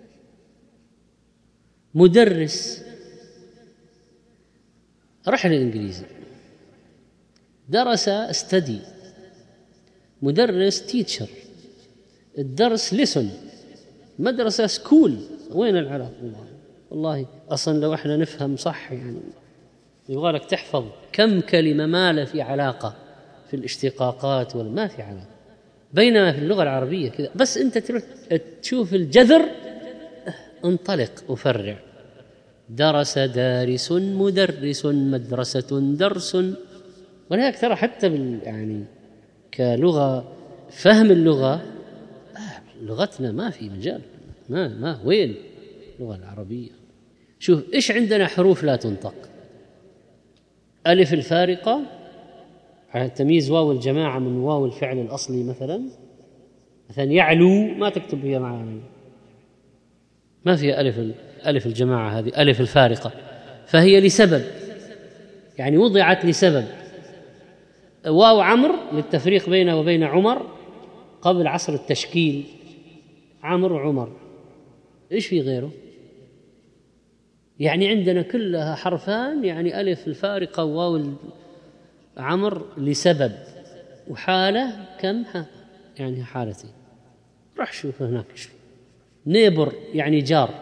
مدرس رحل الإنجليزي، درس استدي، مدرس تيتشر، الدرس لسن، مدرسة سكول. وين العلاقة؟ والله أصلا لو احنا نفهم صح يعني يبغالك تحفظ كم كلمة ما لا في علاقة في الاشتقاقات ولا ما في علاقة. بينما في اللغة العربية كذا بس أنت تروح تشوف الجذر انطلق وفرع. درس دارس، مدرس، مدرسة درس. ولهذا ترى حتى يعني كلغة فهم اللغة لغتنا ما في مجال، ما وين اللغة العربية. شوف إيش عندنا حروف لا تنطق. ألف الفارقة على تمييز واو الجماعة من واو الفعل الأصلي، مثلا يعلو ما تكتب فيها معنا، ما فيها ألف الجماعة، هذه ألف الفارقة، فهي لسبب، يعني وضعت لسبب. واو عمرو للتفريق بينه وبين عمر قبل عصر التشكيل، عمرو وعمر. إيش في غيره؟ يعني عندنا كلها حرفان، يعني ألف الفارقة وواو عمر لسبب وحالة. كم يعني حالتين. راح شوف هناك إيش في. نيبر يعني جار،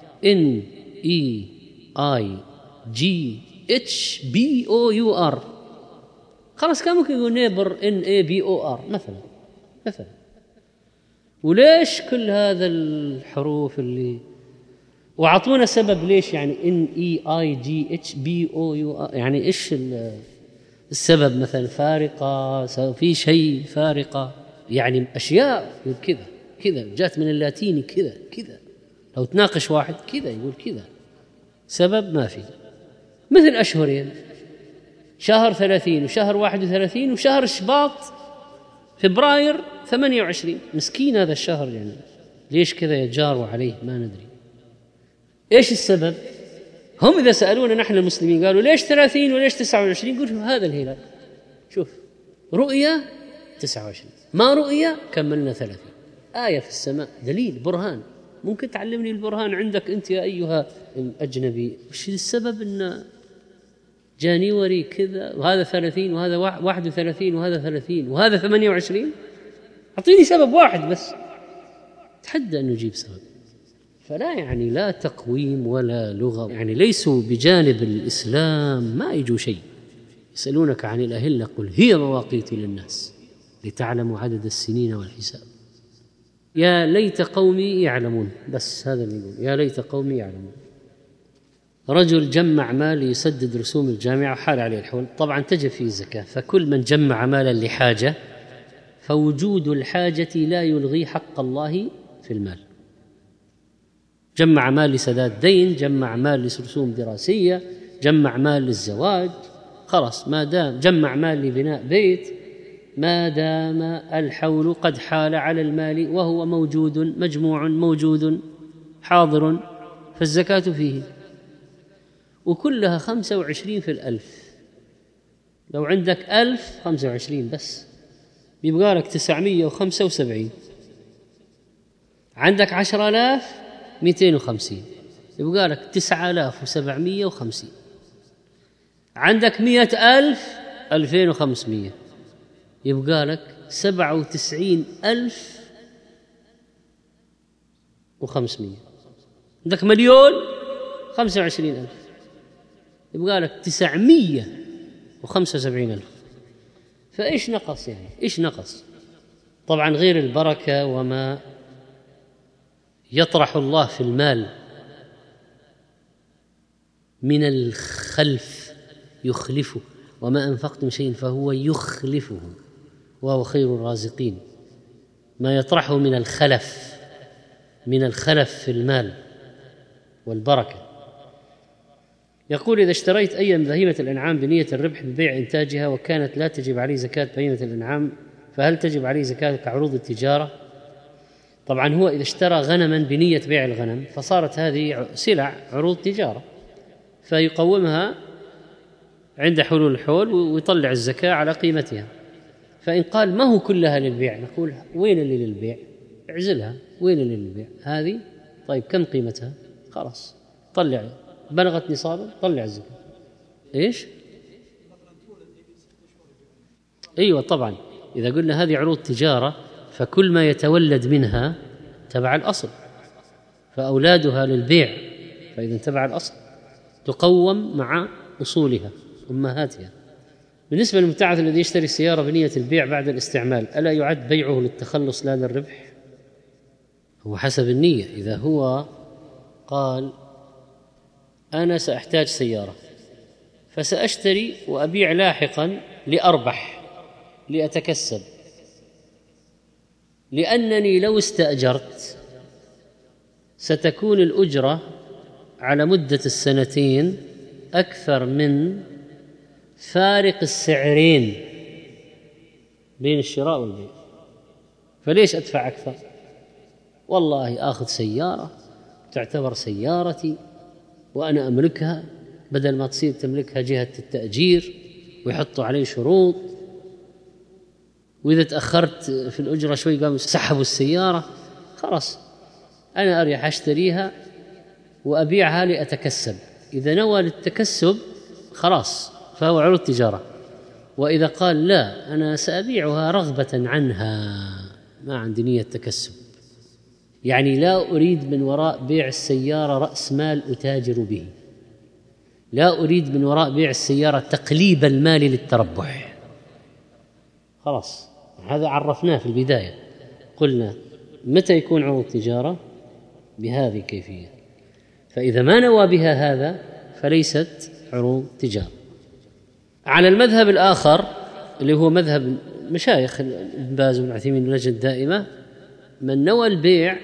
NEIGHBOUR. خلاص كان ممكن يقول نيبر NABOR مثلا. وليش كل هذا الحروف اللي وعطونا سبب ليش يعني NEIGHBOUR؟ يعني إيش السبب مثلا فارقة، في شيء فارقة، يعني أشياء كذا كذا جات من اللاتيني كذا كذا، لو تناقش واحد كذا يقول كذا، سبب ما في. مثل أشهرين، شهر 30 وشهر 31 وشهر شباط فبراير 28، مسكين هذا الشهر، يعني ليش كذا يتجاروا عليه ما ندري. إيش السبب؟ هم إذا سألونا نحن المسلمين قالوا ليش 30 وليش 29؟ قلت هذا الهلال، شوف رؤية 29، ما رؤية كملنا 30، آية في السماء، دليل برهان. ممكن تعلمني البرهان عندك أنت يا أيها الأجنبي؟ وش السبب أن جانيوري كذا وهذا 30 وهذا 31 وهذا 30 وهذا 28؟ أعطيني سبب واحد بس، تحدى أن نجيب سبب. فلا يعني لا تقويم ولا لغة، يعني ليسوا بجانب الإسلام ما يجوا شيء. يسألونك عن الأهلة قل هي مواقيت للناس لتعلموا عدد السنين والحساب. يا ليت قومي يعلمون، بس هذا اللي يقول يا ليت قومي يعلمون. رجل جمع مال ليسدد رسوم الجامعة وحال عليه الحول، طبعا تجب فيه زكاة، فكل من جمع مالا لحاجة فوجود الحاجة لا يلغي حق الله في المال. جمع مال لسداد دين، جمع مال لرسوم دراسية، جمع مال للزواج، خلاص ما دام جمع مال لبناء بيت، ما دام الحول قد حال على المال وهو موجود مجموع موجود حاضر فالزكاة فيه، وكلها 25 في 1000. لو عندك 1000 25 بس بيبقى لك 975. عندك 10,000 250 يبقى لك 9750. عندك 100,000 2500 يبقى لك 97,500. عندك مليون 25,000 يبقى لك 975,000. فإيش نقص؟ يعني إيش نقص؟ طبعا غير البركة وما يطرح الله في المال من الخلف يخلفه، وما أنفقتم شيء فهو يخلفه وهو خير الرازقين. ما يطرحه من الخلف، من الخلف في المال والبركة. يقول إذا اشتريت أي من بهيمة الأنعام بنية الربح ببيع إنتاجها وكانت لا تجب عليه زكاة بهيمة الأنعام، فهل تجب عليه زكاة كعروض التجارة؟ طبعا هو إذا اشترى غنما بنية بيع الغنم فصارت هذه سلع عروض تجارة، فيقومها عند حلول الحول ويطلع الزكاة على قيمتها. فإن قال ما هو كلها للبيع، نقول وين اللي للبيع؟ اعزلها، وين اللي للبيع؟ هذه طيب كم قيمتها؟ خلاص طلع، بلغت نصابا طلع الزكاة. إيش؟ أيوة طبعا إذا قلنا هذه عروض تجارة فكل ما يتولد منها تبع الأصل، فأولادها للبيع، فإذا تبع الأصل تقوم مع أصولها أمهاتها. بالنسبة للمبتعث الذي يشتري السيارة بنية البيع بعد الاستعمال، ألا يعد بيعه للتخلص لا للربح؟ هو حسب النية. إذا هو قال أنا سأحتاج سيارة فسأشتري وأبيع لاحقا لأربح لأتكسب، لأنني لو استأجرت ستكون الأجرة على مدة السنتين أكثر من فارق السعرين بين الشراء والبيع، فليش أدفع أكثر؟ والله آخذ سيارة تعتبر سيارتي وأنا أملكها، بدل ما تصير تملكها جهة التأجير ويحطوا عليه شروط، وإذا تأخرت في الأجرة شوي قاموا سحبوا السيارة. خلاص أنا أريح أشتريها وأبيعها لأتكسب. إذا نوى للتكسب خلاص فهو عروض تجارة. وإذا قال لا أنا سأبيعها رغبة عنها، ما عندي نية تكسب، يعني لا أريد من وراء بيع السيارة رأس مال أتاجر به، لا أريد من وراء بيع السيارة تقليب المال للتربح، خلاص هذا عرفناه في البداية، قلنا متى يكون عروض تجارة؟ بهذه الكيفية. فإذا ما نوى بها هذا فليست عروض تجارة. على المذهب الآخر اللي هو مذهب مشايخ ابن باز وابن عثيمين اللجنة الدائمة، من نوى البيع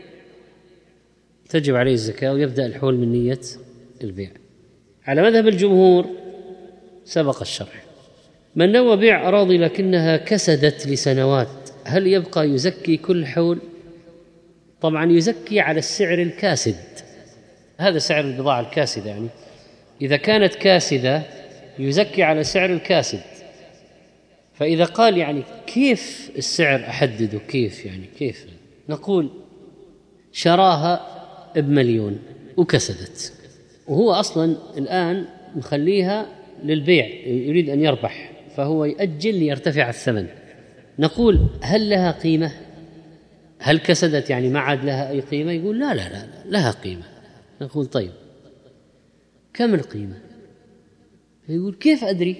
تجب عليه الزكاة ويبدأ الحول من نية البيع. على مذهب الجمهور سبق الشرح، من نوى بيع أراضي لكنها كسدت لسنوات هل يبقى يزكي كل حول؟ طبعا يزكي على السعر الكاسد، هذا سعر البضاعة الكاسدة، يعني إذا كانت كاسدة يزكي على سعر الكاسد. فإذا قال يعني كيف السعر أحدده، كيف يعني كيف؟ نقول شراها ب1,000,000 وكسدت، وهو أصلا الآن مخليها للبيع يريد أن يربح، فهو يأجل ليرتفع الثمن. نقول هل لها قيمة؟ هل كسدت يعني ما عاد لها أي قيمة؟ يقول لا لا لا لها قيمة. نقول طيب كم القيمة؟ يقول كيف أدري؟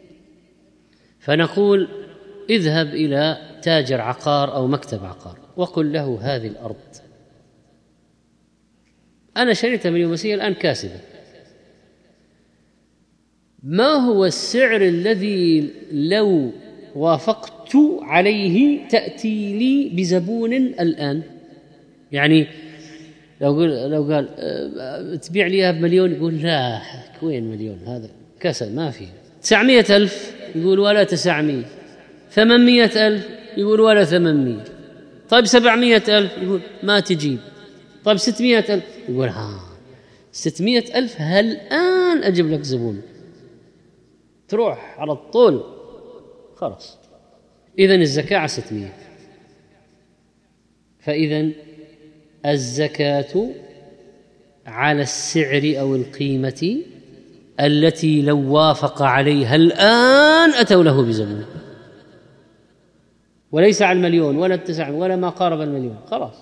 فنقول اذهب إلى تاجر عقار أو مكتب عقار وقل له هذه الأرض أنا شريتها من يومسية الآن كاسدة، ما هو السعر الذي لو وافقت عليه تأتي لي بزبون الآن؟ يعني لو قال تبيع ليها ب1,000,000 يقول لا وين 1,000,000 هذا كسد ما فيه. 900,000 يقول ولا 900. 800,000 يقول ولا 800. طيب 700,000 يقول ما تجيب. طيب 600,000 يقول 600,000 هل الآن أجيب لك زبون؟ تروح على الطول خلاص. إذن الزكاة على 600. فإذن الزكاة على السعر أو القيمة التي لو وافق عليها الآن أتوا له بزبون، وليس على 1,000,000 ولا 9 ولا ما قارب 1,000,000. خلاص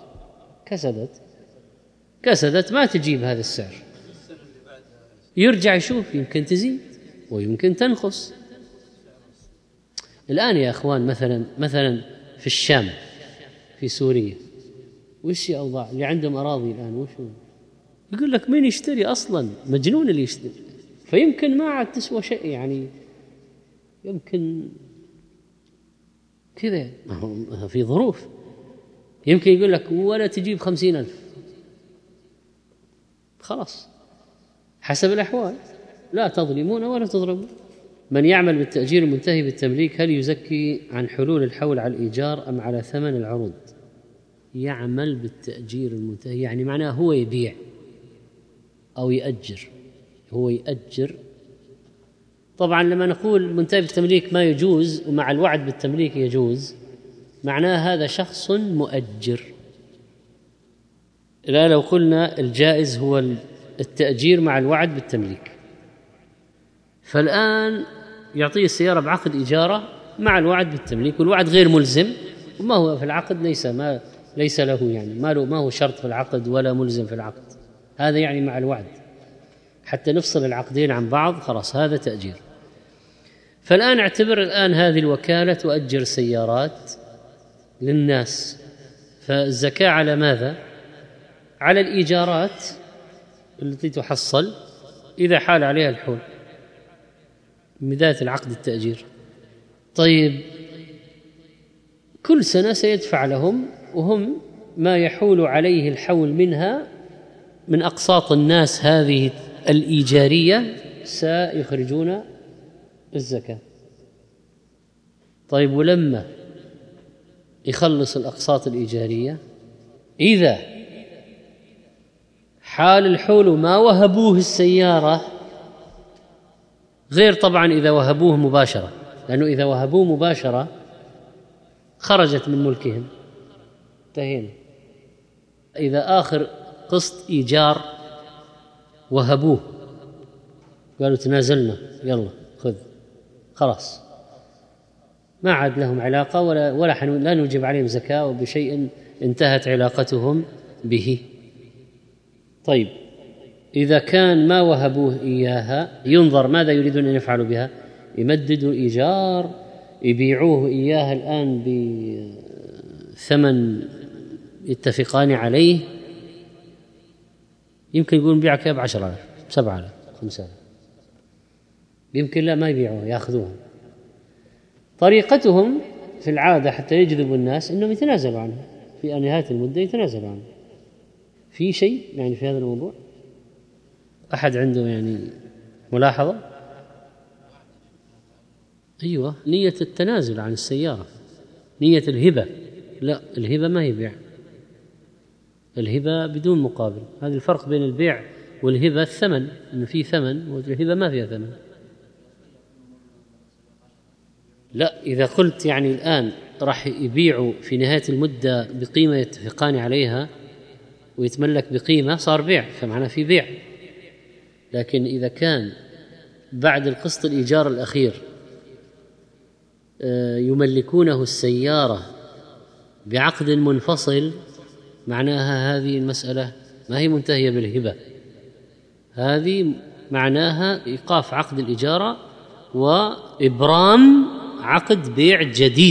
كسدت ما تجيب هذا السعر، يرجع يشوف يمكن تزيد ويمكن تنقص. الآن يا أخوان مثلا في الشام في سوريا وش أوضاع اللي عندهم أراضي الآن؟ وش يقول لك مين يشتري أصلا؟ مجنون اللي يشتري، فيمكن ما عاد تسوى شيء، يعني يمكن كذا في ظروف يمكن يقول لك ولا تجيب 50,000. خلاص حسب الأحوال لا تظلمون ولا تظلمون. من يعمل بالتأجير المنتهي بالتمليك هل يزكي عن حلول الحول على الإيجار أم على ثمن العروض؟ يعمل بالتأجير المنتهي يعني معناه هو يبيع أو يأجر، هو يأجر. طبعا لما نقول منتهي بالتمليك ما يجوز ومع الوعد بالتمليك يجوز، معناه هذا شخص مؤجر. لا لو قلنا الجائز هو التأجير مع الوعد بالتمليك، فالآن يعطيه السيارة بعقد إجارة مع الوعد بالتمليك، والوعد غير ملزم، وما هو في العقد ليس له يعني ما هو شرط في العقد ولا ملزم في العقد، هذا يعني مع الوعد حتى نفصل العقدين عن بعض. خلاص هذا تأجير. فالآن اعتبر الآن هذه الوكالة تؤجر سيارات للناس، فالزكاة على ماذا؟ على الإيجارات التي تحصل إذا حال عليها الحول من بداية العقد التأجير. طيب كل سنة سيدفع لهم وهم ما يحول عليه الحول منها من أقساط الناس هذه الإيجارية سيخرجون الزكاة. طيب ولما يخلص الأقساط الإيجارية إذا حال الحول ما وهبوه السيارة، غير طبعا إذا وهبوه مباشرة، لأنه إذا وهبوه مباشرة خرجت من ملكهم انتهينا. إذا آخر قسط إيجار وهبوه قالوا تنازلنا يلا خذ، خلاص ما عاد لهم علاقة لا نوجب عليهم زكاة وبشيء انتهت علاقتهم به. طيب إذا كان ما وهبوه إياها ينظر ماذا يريدون أن يفعلوا بها، يمددوا الإيجار، يبيعوه إياها الآن بثمن يتفقان عليه، يمكن يقولون بيعك ب10,000 7,000 5,000. يمكن لا ما يبيعوها يأخذوها. طريقتهم في العادة حتى يجذبوا الناس أنهم يتنازلوا عنها في نهاية المدة، يتنازلوا عنها. في شيء يعني في هذا الموضوع أحد عنده يعني ملاحظة؟ أيوة، نية التنازل عن السيارة، نية الهبة. لا، الهبة ما هي بيع، الهبة بدون مقابل. هذا الفرق بين البيع والهبة، الثمن، إنه في ثمن والهبة ما فيها ثمن. لا، إذا قلت يعني الآن راح يبيعوا في نهاية المدة بقيمة يتفقان عليها ويتملك بقيمة، صار بيع، فمعنى في بيع. لكن إذا كان بعد القسط الإيجار الأخير يملكونه السيارة بعقد منفصل، معناها هذه المسألة ما هي منتهية بالهبة، هذه معناها إيقاف عقد الإجارة وإبرام عقد بيع جديد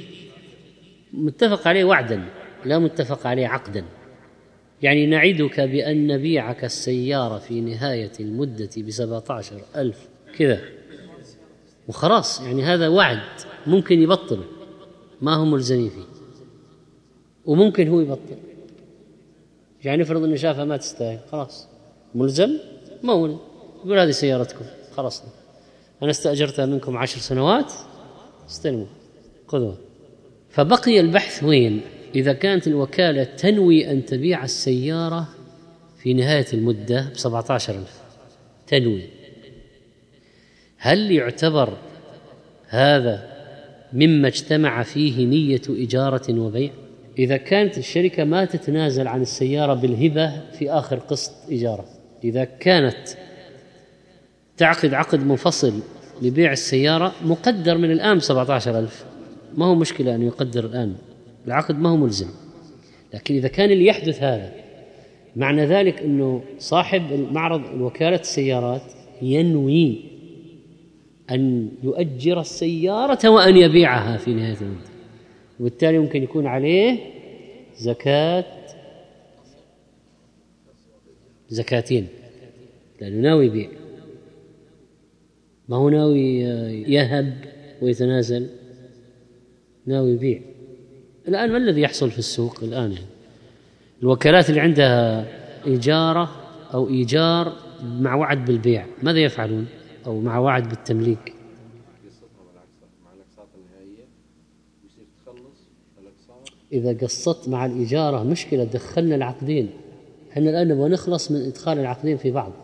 متفق عليه وعدا، لا متفق عليه عقدا. يعني نعدك بأن نبيعك السيارة في نهاية المدة ب17,000 كذا وخلاص، يعني هذا وعد ممكن يبطل، ما هم ملزمين فيه، وممكن هو يبطل. يعني نفرض أنه شافها ما تستاهل، خلاص ملزم؟ ما ملزم، يقول هذه سيارتكم، خلاص أنا استأجرتها منكم 10 سنوات، استلموا خذوها. فبقي البحث وين؟ إذا كانت الوكالة تنوي أن تبيع السيارة في نهاية المدة ب17,000 تنوي، هل يعتبر هذا مما اجتمع فيه نية إجارة وبيع؟ إذا كانت الشركة ما تتنازل عن السيارة بالهبة في آخر قسط إجارة، إذا كانت تعقد عقد منفصل لبيع السيارة مقدر من الآن 17,000، ما هو مشكلة أن يقدر الآن، العقد ما هو ملزم. لكن إذا كان اللي يحدث هذا معنى ذلك أنه صاحب المعرض وكالة السيارات ينوي أن يؤجر السيارة وأن يبيعها في نهاية المدة، وبالتالي ممكن يكون عليه زكاتين، لأنه ناوي يبيع، ما هو ناوي يهب ويتنازل، ناوي يبيع. الآن ما الذي يحصل في السوق الآن؟ الوكالات اللي عندها إجارة أو إيجار مع وعد بالبيع ماذا يفعلون؟ أو مع وعد بالتمليك، إذا قصت مع الإجارة مشكلة، دخلنا العقدين. احنا الآن نبغى نخلص من إدخال العقدين في بعض.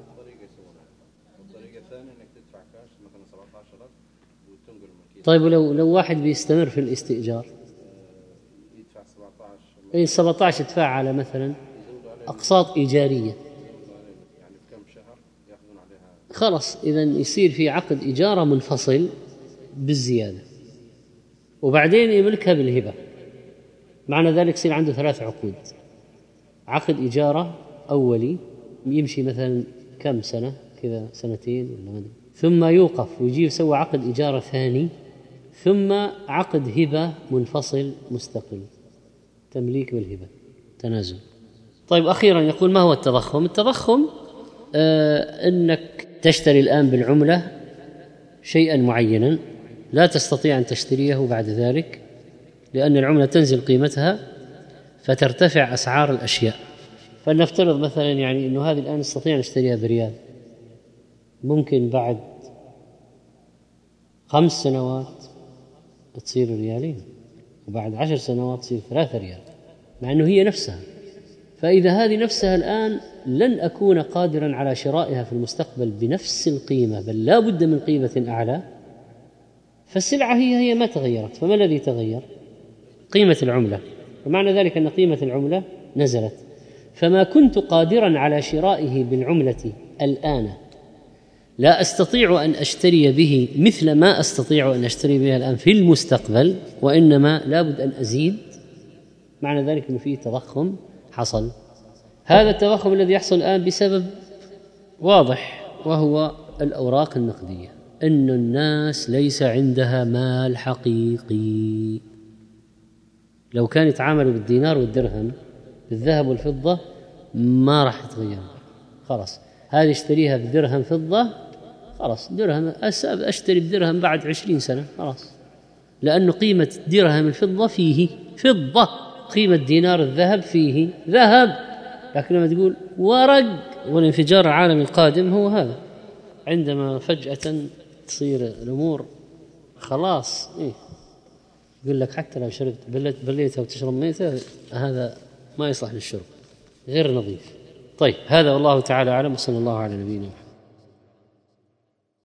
طيب ولو واحد بيستمر في الاستئجار يدفع 17، 17 يدفع على مثلا أقساط إيجارية، يعني كم شهر يأخذون عليها، خلاص إذا يصير في عقد إجارة منفصل بالزيادة وبعدين يملكها بالهبة. معنى ذلك يصير عنده 3 عقود، عقد إجارة أولي يمشي مثلا كم سنة كذا، 2 ولا ما أدري، ثم يوقف ويجي يسوي عقد إجارة ثاني، ثم عقد هبة منفصل مستقل، تمليك بالهبة، تنازل. طيب أخيرا يقول ما هو التضخم؟ التضخم أنك تشتري الآن بالعملة شيئا معينا لا تستطيع أن تشتريه بعد ذلك، لأن العملة تنزل قيمتها فترتفع أسعار الأشياء. فلنفترض مثلا يعني أنه هذه الآن نستطيع أن نشتريها بريال، ممكن بعد 5 سنوات تصير ريالين، وبعد 10 سنوات تصير 3 ريال، مع أنه هي نفسها. فإذا هذه نفسها الآن لن أكون قادرا على شرائها في المستقبل بنفس القيمة، بل لا بد من قيمة أعلى، فالسلعة هي ما تغيرت. فما الذي تغير؟ قيمة العملة، ومعنى ذلك أن قيمة العملة نزلت. فما كنت قادرا على شرائه بالعملة الآن لا أستطيع أن أشتري به مثل ما أستطيع أن أشتري به الآن في المستقبل، وإنما لابد أن أزيد. معنى ذلك أنه فيه تضخم حصل. هذا التضخم الذي يحصل الآن بسبب واضح، وهو الأوراق النقدية، أن الناس ليس عندها مال حقيقي. لو كان يتعاملوا بالدينار والدرهم، بالذهب والفضة، ما راح يتغير. خلاص هذه اشتريها بدرهم فضة خلاص درهم أشتري بدرهم بعد 20 سنة خلاص، لأنه قيمة درهم الفضة فيه فضة، قيمة دينار الذهب فيه ذهب. لكن لما تقول ورق، والانفجار العالمي القادم هو هذا، عندما فجأة تصير الأمور خلاص يقول لك حتى لو شربت بليتها وتشرب ميتة هذا ما يصلح للشرب، غير نظيف. طيب هذا والله تعالى أعلم، وصلى الله على نبينا محمد.